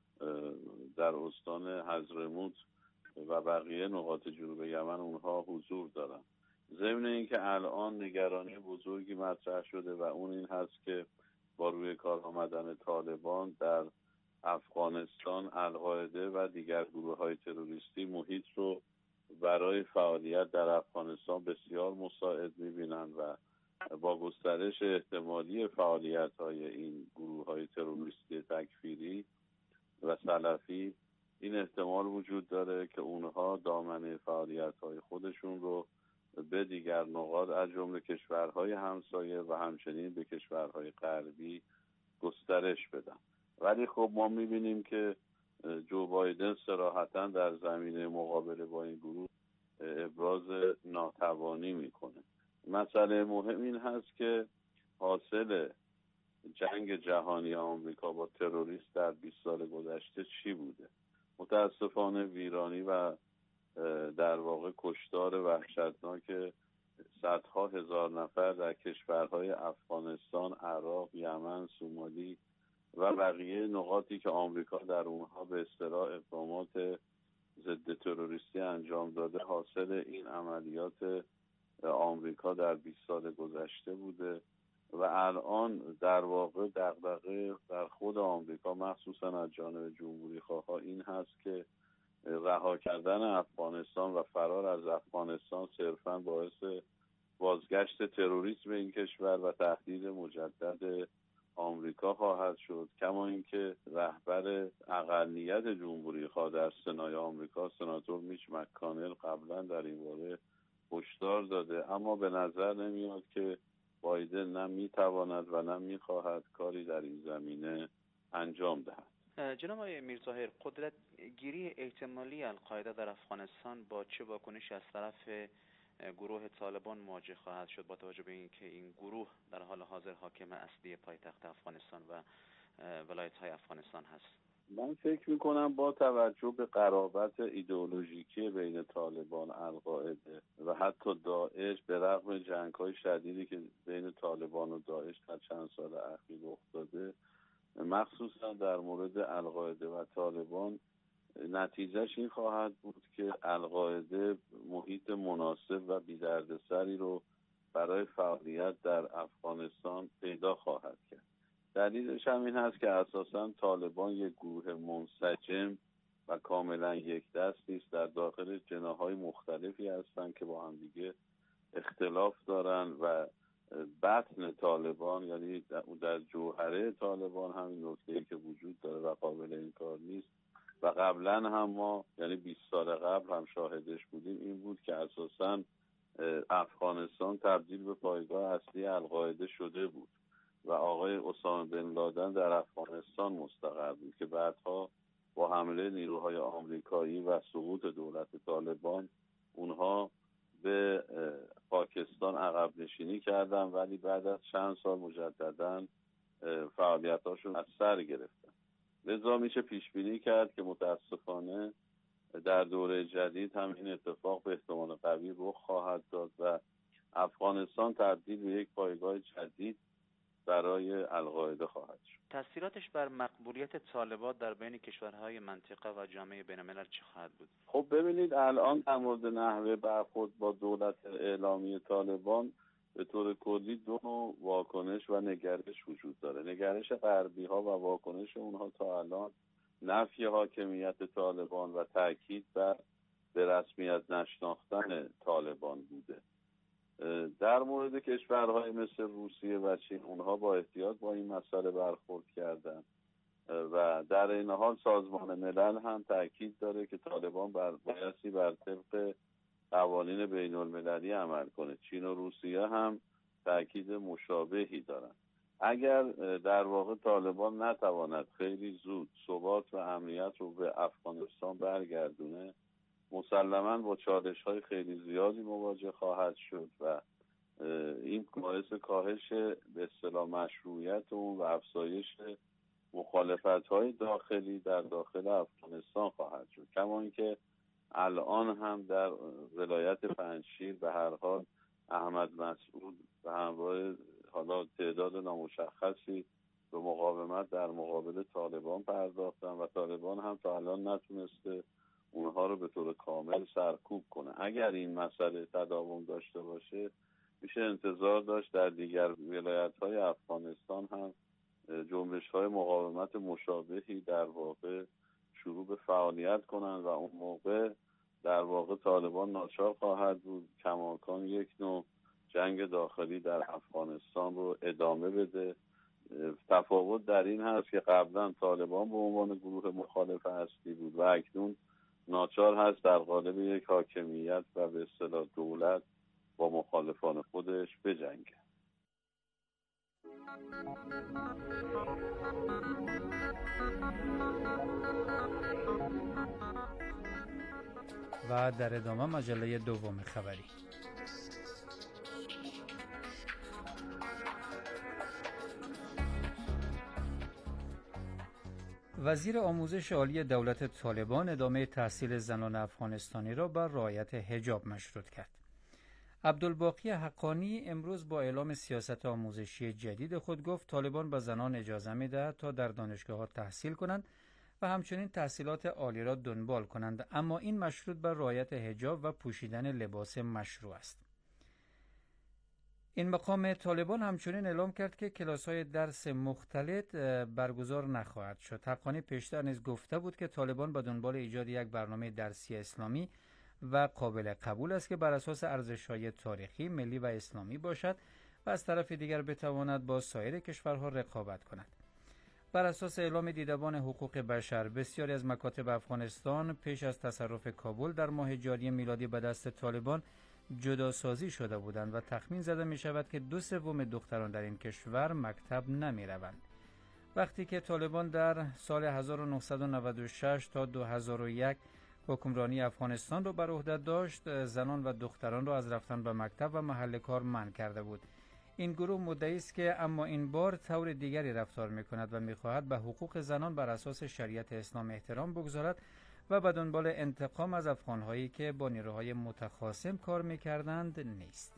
در استان حضرموت و بقیه نقاط جنوب یمن اونها حضور دارن. ضمن اینکه الان نگرانی بزرگی مطرح شده و اون این هست که با روی کار آمدن طالبان در افغانستان القاعده و دیگر گروه‌های تروریستی محیط رو برای فعالیت در افغانستان بسیار مساعد می‌بینند و با گسترش احتمالی فعالیت‌های این گروه‌های تروریستی تکفیری و سلفی این احتمال وجود داره که اونها دامنه فعالیت‌های خودشون رو به دیگر نقاط از جمله کشورهای همسایه و همچنین به کشورهای غربی گسترش بدن. ولی خب ما می‌بینیم که جو بایدن صراحتاً در زمینه مقابله با این گروه ابراز ناتوانی میکنه. مسئله مهم این هست که حاصل جنگ جهانی آمریکا با تروریست در 20 سال گذشته چی بوده؟ متاسفانه ویرانی و در واقع کشتار وحشتناک صدها هزار نفر در کشورهای افغانستان، عراق، یمن، سومالی و بقیه نقاطی که آمریکا در اونها به اصطلاح اقدامات ضد تروریستی انجام داده حاصل این عملیات آمریکا در 20 سال گذشته بوده و الان در واقع دغدغه در خود آمریکا مخصوصا از جانب جمهوری خواه این هست که رها کردن افغانستان و فرار از افغانستان صرفاً باعث بازگشت تروریسم این کشور و تهدید مجدد آمریکا خواهد شد. کما اینکه رهبر اقلیت جمهوری خواه در سنای آمریکا سناتور میچ مک‌کانل قبلا در این باره هشدار داده، اما به نظر نمیاد که بایدن نه میتواند و نه میخواهد کاری در این زمینه انجام دهد. جناب آقای میرطاهر، قدرت گیری احتمالی القاعده در افغانستان با چه واکنشی از طرف گروه طالبان مواجه خواهد شد با توجه به اینکه این گروه در حال حاضر حاکم اصلی پایتخت افغانستان و ولایت‌های افغانستان هست؟ من فکر میکنم با توجه به قرابت ایدئولوژیکی بین طالبان، القاعده و حتی داعش به رغم جنگ‌های شدیدی که بین طالبان و داعش در چند سال اخیر رخ داده، مخصوصا در مورد القاعده و طالبان نتیجهش این خواهد بود که القاعده محیط مناسب و بی‌دردسری رو برای فعالیت در افغانستان پیدا خواهد کرد. دلیلش هم این هست که اساساً طالبان یک گروه منسجم و کاملا یک دست نیست، در داخل جناح‌های مختلفی هستند که با هم دیگه اختلاف دارن و بطن طالبان یعنی در جوهره طالبان همین نکته‌ای که وجود داره و قابل انکار نیست و قبلا هم ما یعنی 20 سال قبل هم شاهدش بودیم این بود که اساساً افغانستان تبدیل به پایگاه اصلی القاعده شده بود و آقای اسامه بن لادن در افغانستان مستقر بود که بعدها با حمله نیروهای آمریکایی و سقوط دولت طالبان اونها به پاکستان عقب نشینی کردن، ولی بعد از چند سال مجدداً فعالیتاشون از سر گرفتن. لذا میشه پیش بینی کرد که متاسفانه در دوره جدید هم این اتفاق به احتمال قوی رخ خواهد داد و افغانستان تبدیل به یک پایگاه جدید برای القاعده خواهد شد. تاثیراتش بر مقبولیت طالبان در بین کشورهای منطقه و جامعه بین‌الملل چه خواهد بود؟ خب ببینید الان در مورد نحوه برخورد با دولت اعلامی طالبان به طور کلی دو نوع واکنش و نگرش وجود داره. نگرش غربی ها و واکنش اونها تا الان نفی حاکمیت طالبان و تاکید بر به رسمیت نشناختن طالبان بوده در مورد کشورهای مثل روسیه و چین، اونها با احتیاط با این مسئله برخورد کردن و در این حال سازمان ملل هم تاکید داره که طالبان بایستی بر طبق قوانین بین المللی عمل کنه. چین و روسیه هم تاکید مشابهی دارن. اگر در واقع طالبان نتواند خیلی زود ثبات و امنیت رو به افغانستان برگردونه، مسلماً با چالش‌های خیلی زیادی مواجه خواهد شد و این باعث کاهش به اصطلاح مشروعیت اون و افزایش مخالفت‌های داخلی در داخل افغانستان خواهد شد. کما اینکه الان هم در ولایت پنجشیر به هر حال احمد مسعود به همراه حالا تعداد نامشخصی به مقاومت در مقابل طالبان پرداختن و طالبان هم تا الان نتونسته اونها رو به طور کامل سرکوب کنه. اگر این مسئله تداوم داشته باشه میشه انتظار داشت در دیگر ولایت‌های افغانستان هم جنبش‌های مقاومت مشابهی در واقع شروع به فعالیت کنند و اون موقع در واقع طالبان ناچار خواهد بود کماکان یک نوع جنگ داخلی در افغانستان رو ادامه بده. تفاوت در این هست که قبلا طالبان به عنوان گروه مخالف اصلی بود و اکنون ناچار هست در قالب یک حاکمیت و به اصطلاح دولت با مخالفان خودش بجنگه. و در ادامه مجله دوم خبری. وزیر آموزش عالی دولت طالبان ادامه تحصیل زنان افغانستانی را بر رعایت حجاب مشروط کرد. عبدالباقی حقانی امروز با اعلام سیاست آموزشی جدید خود گفت طالبان به زنان اجازه می‌دهد تا در دانشگاه‌ها تحصیل کنند و همچنین تحصیلات عالی را دنبال کنند، اما این مشروط بر رعایت حجاب و پوشیدن لباس مشروع است. این مقام طالبان همچنین اعلام کرد که کلاس‌های درس مختلط برگزار نخواهد شد. حقانی پیشتر نیز گفته بود که طالبان به دنبال ایجاد یک برنامه درسی اسلامی و قابل قبول است که بر اساس ارزش‌های تاریخی، ملی و اسلامی باشد و از طرف دیگر بتواند با سایر کشورها رقابت کند. بر اساس اعلام دیدبان حقوق بشر، بسیاری از مکاتب افغانستان پیش از تصرف کابل در ماه جاری میلادی به دست طالبان جداسازی شده بودند و تخمین زده می شود که 2/3 دختران در این کشور مکتب نمی روند. وقتی که طالبان در سال 1996 تا 2001 حکمرانی افغانستان را بر عهده داشت، زنان و دختران را از رفتن به مکتب و محل کار منع کرده بود. این گروه مدعی است که اما این بار طور دیگری رفتار می کند و می خواهد به حقوق زنان بر اساس شریعت اسلام احترام بگذارد و به دنبال انتقام از افغانهایی که با نیروهای متخاصم کار می کردند نیست.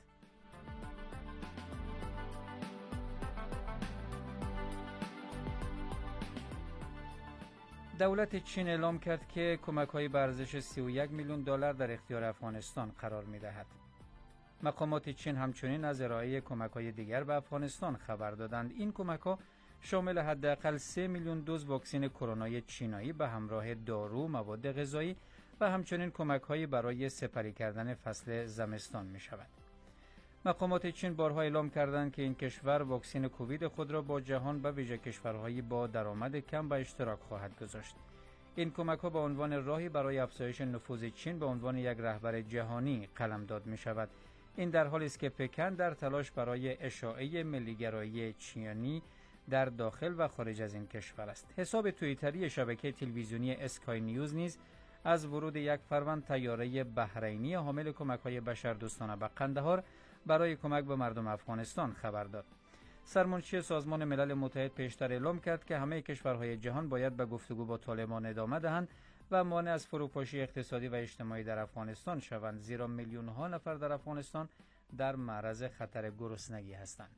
دولت چین اعلام کرد که کمک‌های به ارزش 31 میلیون دلار در اختیار افغانستان قرار می‌دهد. مقامات چین همچنین از ارائه کمک‌های دیگر به افغانستان خبر دادند. این کمک‌ها شامل حداقل 3 میلیون دوز واکسن کرونای چینایی به همراه دارو، مواد غذایی و همچنین کمک‌هایی برای سپری کردن فصل زمستان می‌شود. مقامات چین بارها اعلام کردند که این کشور واکسن کووید خود را با جهان به ویژه کشورهایی با درآمد کم به اشتراک خواهد گذاشت. این کمک‌ها به عنوان راهی برای افزایش نفوذ چین به عنوان یک رهبر جهانی قلمداد می‌شود. این در حالی است که پکن در تلاش برای اشاعه ملی‌گرایی چینی در داخل و خارج از این کشور است. حساب توییتری شبکه تلویزیونی اسکای نیوز نیز از ورود یک فروند طیاره بحرینی حامل کمک‌های بشردوستانه به قندهار برای کمک به مردم افغانستان خبر داد. سرمنشی سازمان ملل متحد پیشتر اعلام کرد که همه کشورهای جهان باید به گفتگو با طالبان ادامه دهند و مانع از فروپاشی اقتصادی و اجتماعی در افغانستان شوند، زیرا میلیون‌ها نفر در افغانستان در معرض خطر گرسنگی هستند.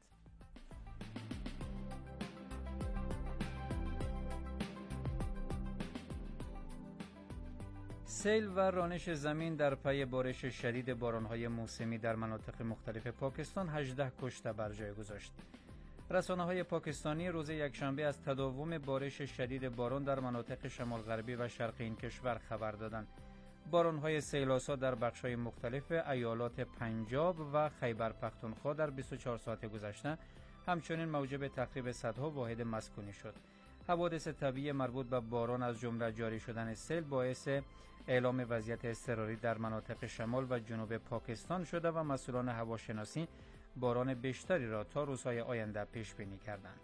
سیل و رانش زمین در پی بارش شدید باران‌های موسمی در مناطق مختلف پاکستان 18 کشته بر جای گذاشت. رسانه‌های پاکستانی روز یکشنبه از تداوم بارش شدید باران در مناطق شمال غربی و شرقی این کشور خبر دادند. باران‌های سیل‌آسا در بخش‌های مختلف ایالات پنجاب و خیبر پختونخوا در 24 ساعت گذشته همچنین موجب تخریب صدها واحد مسکونی شد. حوادث طبیعی مربوط به باران از جمله جاری شدن سیل باعث اعلام وضعیت اضطراری در مناطق شمال و جنوب پاکستان شده و مسئولان هواشناسی باران بیشتری را تا روزهای آینده پیش بینی کردند.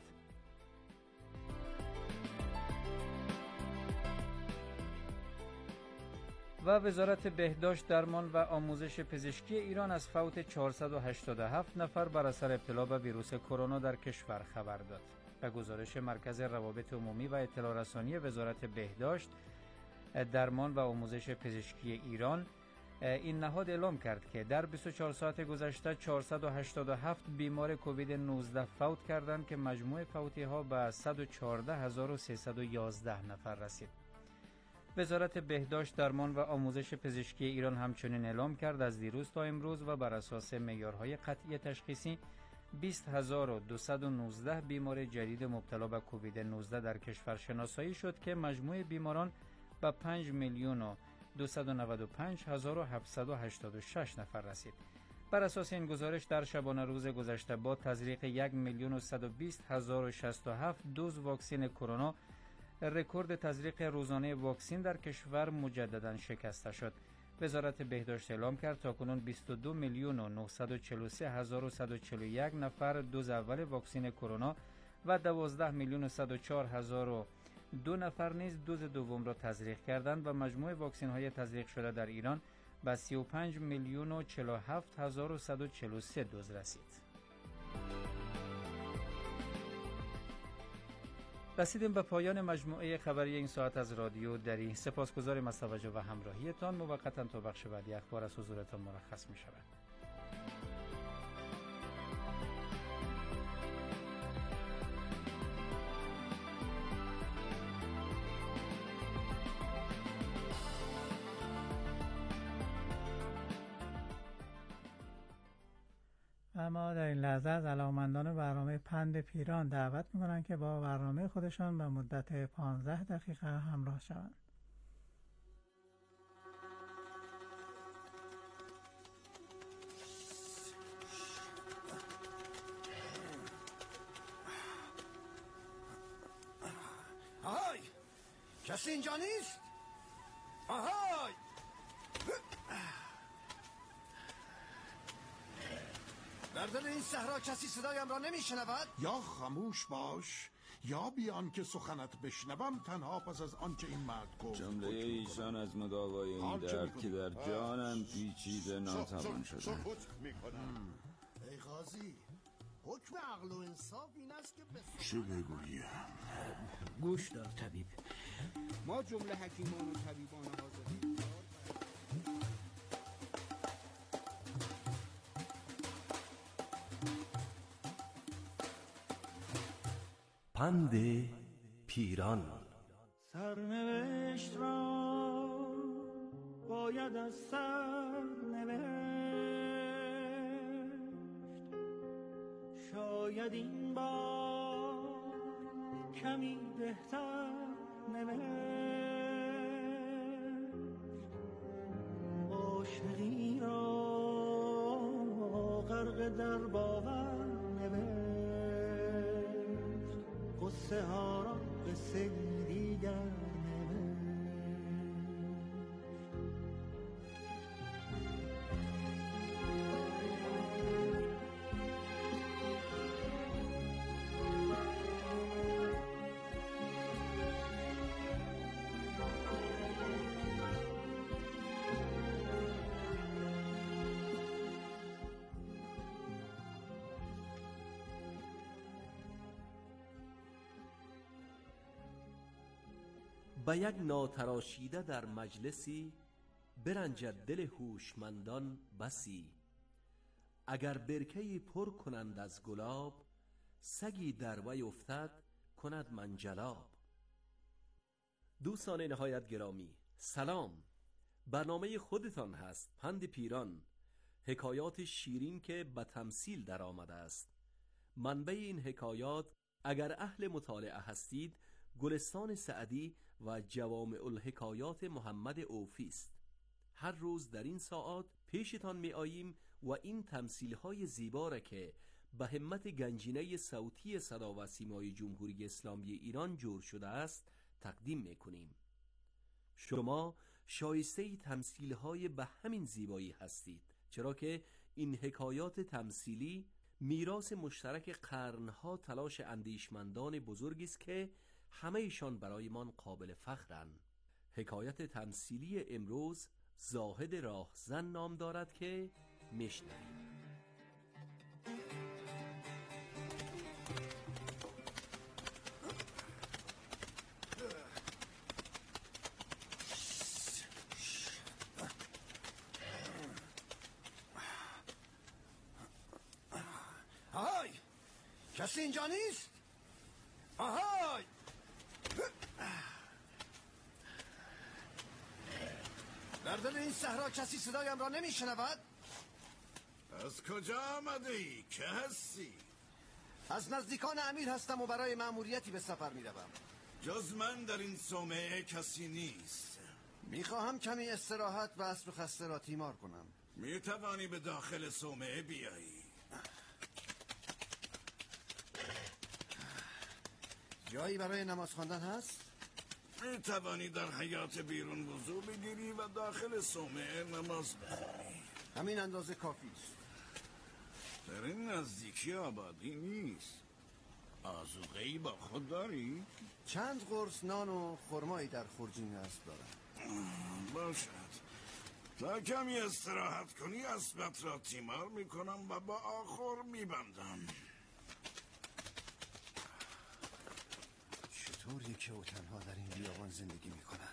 و وزارت بهداشت، درمان و آموزش پزشکی ایران از فوت 487 نفر بر اثر ابتلا به ویروس کرونا در کشور خبر داد. به گزارش مرکز روابط عمومی و اطلاع رسانی وزارت بهداشت، درمان و آموزش پزشکی ایران، این نهاد اعلام کرد که در 24 ساعت گذشته 487 بیمار کووید 19 فوت کردند که مجموع فوتی ها به 114311 نفر رسید. وزارت بهداشت، درمان و آموزش پزشکی ایران همچنین اعلام کرد از دیروز تا امروز و بر اساس معیارهای قطعی تشخیصی 20219 بیمار جدید مبتلا به کووید 19 در کشور شناسایی شد که مجموع بیماران به 5,295,786 نفر رسید. بر اساس این گزارش در شبانه روز گذشته با تزریق 1,120,067 دوز واکسن کرونا رکورد تزریق روزانه واکسن در کشور مجددا شکسته شد. وزارت بهداشت اعلام کرد تاکنون 22,943,141 نفر دوز اول واکسن کرونا و 12,104,002 نفر نیز دوز دوم را تزریق کردند و مجموع واکسن های تزریق شده در ایران به 35,047,143 دوز رسید. رسیدیم به پایان مجموعه خبری این ساعت از رادیو دری. سپاسگزاریم از توجه و همراهیتان. موقتا تا بخش بعدی اخبار از حضورتان مرخص می شود. اما در این لحظه از علاقه‌مندان برنامه پند پیران دعوت می‌کنند که با برنامه خودشان به مدت 15 دقیقه همراه شوند. آهای! کسی اینجا نیست؟ آهای! در دل این صحرا کسی صدایم را نمیشنود؟ یا خاموش باش یا بیان که سخنت بشنوم تنها پس از آنچه این مرد گفت. جمله ایشان از مداوای این درد که در جانم پیچیده ناتوان شده. ای قاضی، حکم عقل و انصاف این است که چه بگویم؟ گوش دار طبیب، ما جمله حکیمان و طبیبان حاضرین پند پیران. سرنوشت را باید از سر نوشت، شاید این بار کمی بهتر نوشت، عاشقی را غرق در باور نوشت، قصه ها را قصه دیگر به یک ناتراشیده در مجلسی برنجد دل هوشمندان بسی. اگر برکه‌ای پر کنند از گلاب، سگی در وی افتد کند منجلاب. دوستان نهایت گرامی، سلام. برنامه خودتان هست پند پیران، حکایات شیرین که به تمثیل در آمده است. منبع این حکایات اگر اهل مطالعه هستید گلستان سعدی و جوامع الحکایات محمد اوفی است. هر روز در این ساعات پیشتان می آییم و این تمثیل‌های زیبا را که به همت گنجینه صوتی صدا و سیمای جمهوری اسلامی ایران جور شده است تقدیم می کنیم. شما شایسته تمثیل‌های به همین زیبایی هستید، چرا که این حکایات تمثیلی میراث مشترک قرنها تلاش اندیشمندان بزرگی است که همه‌شان برایمان قابل فخرند. حکایت تمثیلی امروز زاهد راهزن نام دارد که میشنویم. آهای، کسی اینجا نیست؟ آهای، در دل این صحرا کسی صدایم را نمیشنود؟ از کجا آمده ای؟ که هستی؟ از نزدیکان امیر هستم و برای مأموریتی به سفر میروم. جز من در این صومعه کسی نیست. میخواهم کمی استراحت و اسب خسته را تیمار کنم. میتوانی به داخل صومعه بیایی. جایی برای نماز خواندن هست؟ میتوانی در حیاط بیرون وضو بگیری و داخل صومعه نماز بخونی. همین اندازه کافی است. در این نزدیکی آبادی نیست. آذوقه‌ای با خود داری؟ چند قرص نان و خرمایی در خورجین اسب دارم. باشد. تا کمی استراحت کنی اسبت را تیمار میکنم و با آخر میبندم. چطور یکی او تنها در این بیابان زندگی میکند؟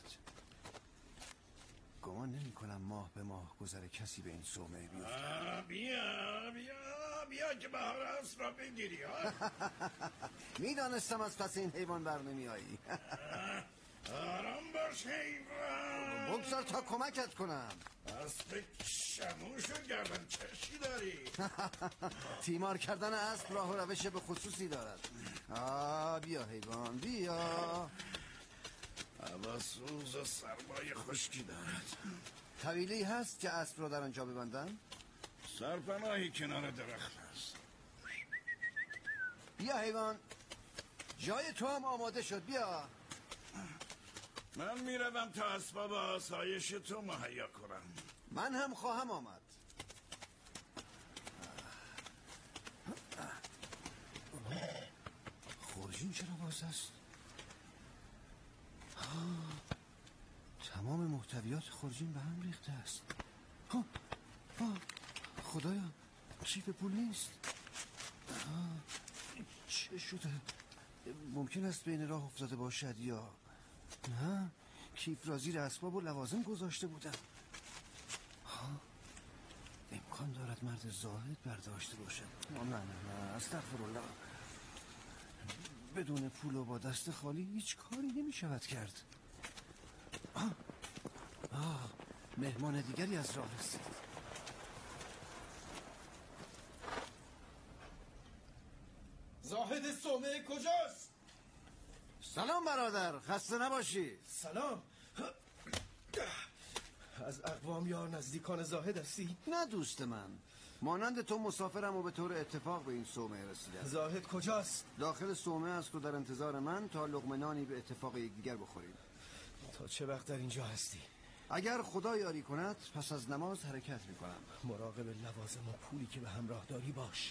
گمان نمی کنم ماه به ماه گذر کسی به این صومعه بیفته. بیا که بهار اسب را بگیری. میدانستم از پس این حیوان بر نمی آیی. آرام باش حیوان. بگذار تا کمکت کنم. اسب شموش و گردن کشی داری. تیمار کردن اسب راه و روش به خصوصی دارد. بیا حیوان بیا. هوا سوز و سرمای خشکی دارد. طویلی هست که اسب را در آنجا ببندن؟ سرپناهی کنار درخت است. بیا حیوان، جای تو هم آماده شد. بیا. من میروم تا اسباب آسایش تو مهیا کنم. من هم خواهم آمد. خورجین چرا باز است؟ تمام محتویات خورجین به هم ریخته است. خدایا، کیف پول نیست. چه شده؟ ممکن است بین راه افتاده باشد یا نه؟ کیف را زیر اسباب و لوازم گذاشته بودم. امکان دارد مرد زاهد برداشته باشد. نه استغفرالله. بدون پول و با دست خالی هیچ کاری نمی شود کرد. مهمان دیگری از راه رسید. زاهد صومعه کجاست؟ سلام برادر، خسته نباشی. سلام. از اقوام یا نزدیکان زاهد هستی؟ نه دوست من، مانند تو مسافرم و به طور اتفاق به این صومعه رسیدم. زاهد کجاست؟ داخل صومعه است و در انتظار من تا لقمه نانی به اتفاق یکدیگر بخوریم. تا چه وقت در اینجا هستی؟ اگر خدا یاری کند پس از نماز حرکت میکنم. مراقب لوازم و پولی که به همراه داری باش.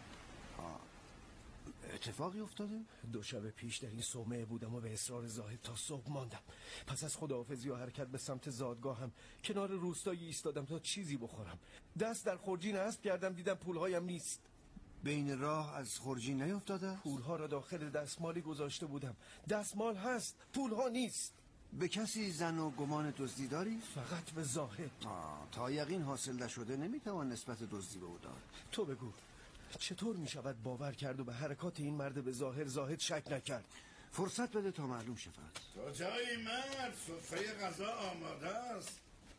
اتفاقی افتاده؟ 2 شب پیش در این صومعه بودم و به اصرار زاهد تا صبح ماندم. پس از خداحافظی و حرکت به سمت زادگاهم کنار روستایی ایستادم تا چیزی بخورم. دست در خورجین اسب کردم، دیدم پولهایم نیست. بین راه از خورجین نیفتاده؟ پولها را داخل دستمالی گذاشته بودم. دستمال هست، پولها نیست. به کسی زن و گمان دزدی داری؟ فقط به زاهد. تا یقین حاصل نشده نمیتوان نسبت دزدی به او داد. تو بگو چطور می شود باور کرد و به حرکات این مرد به زاهد شک نکرد؟ فرصت بده تا معلوم شود. تو جای مرد، سفره غذا آماده است.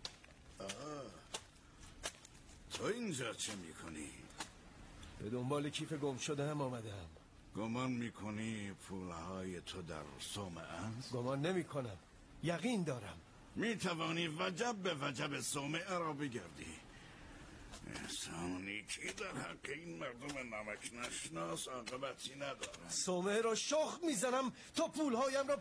تو اینجا چه میکنی؟ به دنبال کیف گم شده هم آمدم. گمان میکنی پولهای تو در صومعه است؟ گمان نمی کنم، یقین دارم. می توانی وجب به وجب صومعه را بگردی. احسانی که در حق این مردم نمک نشناس عاقبتی ندارد. صومعه را شخ میزنم تا پولهایم را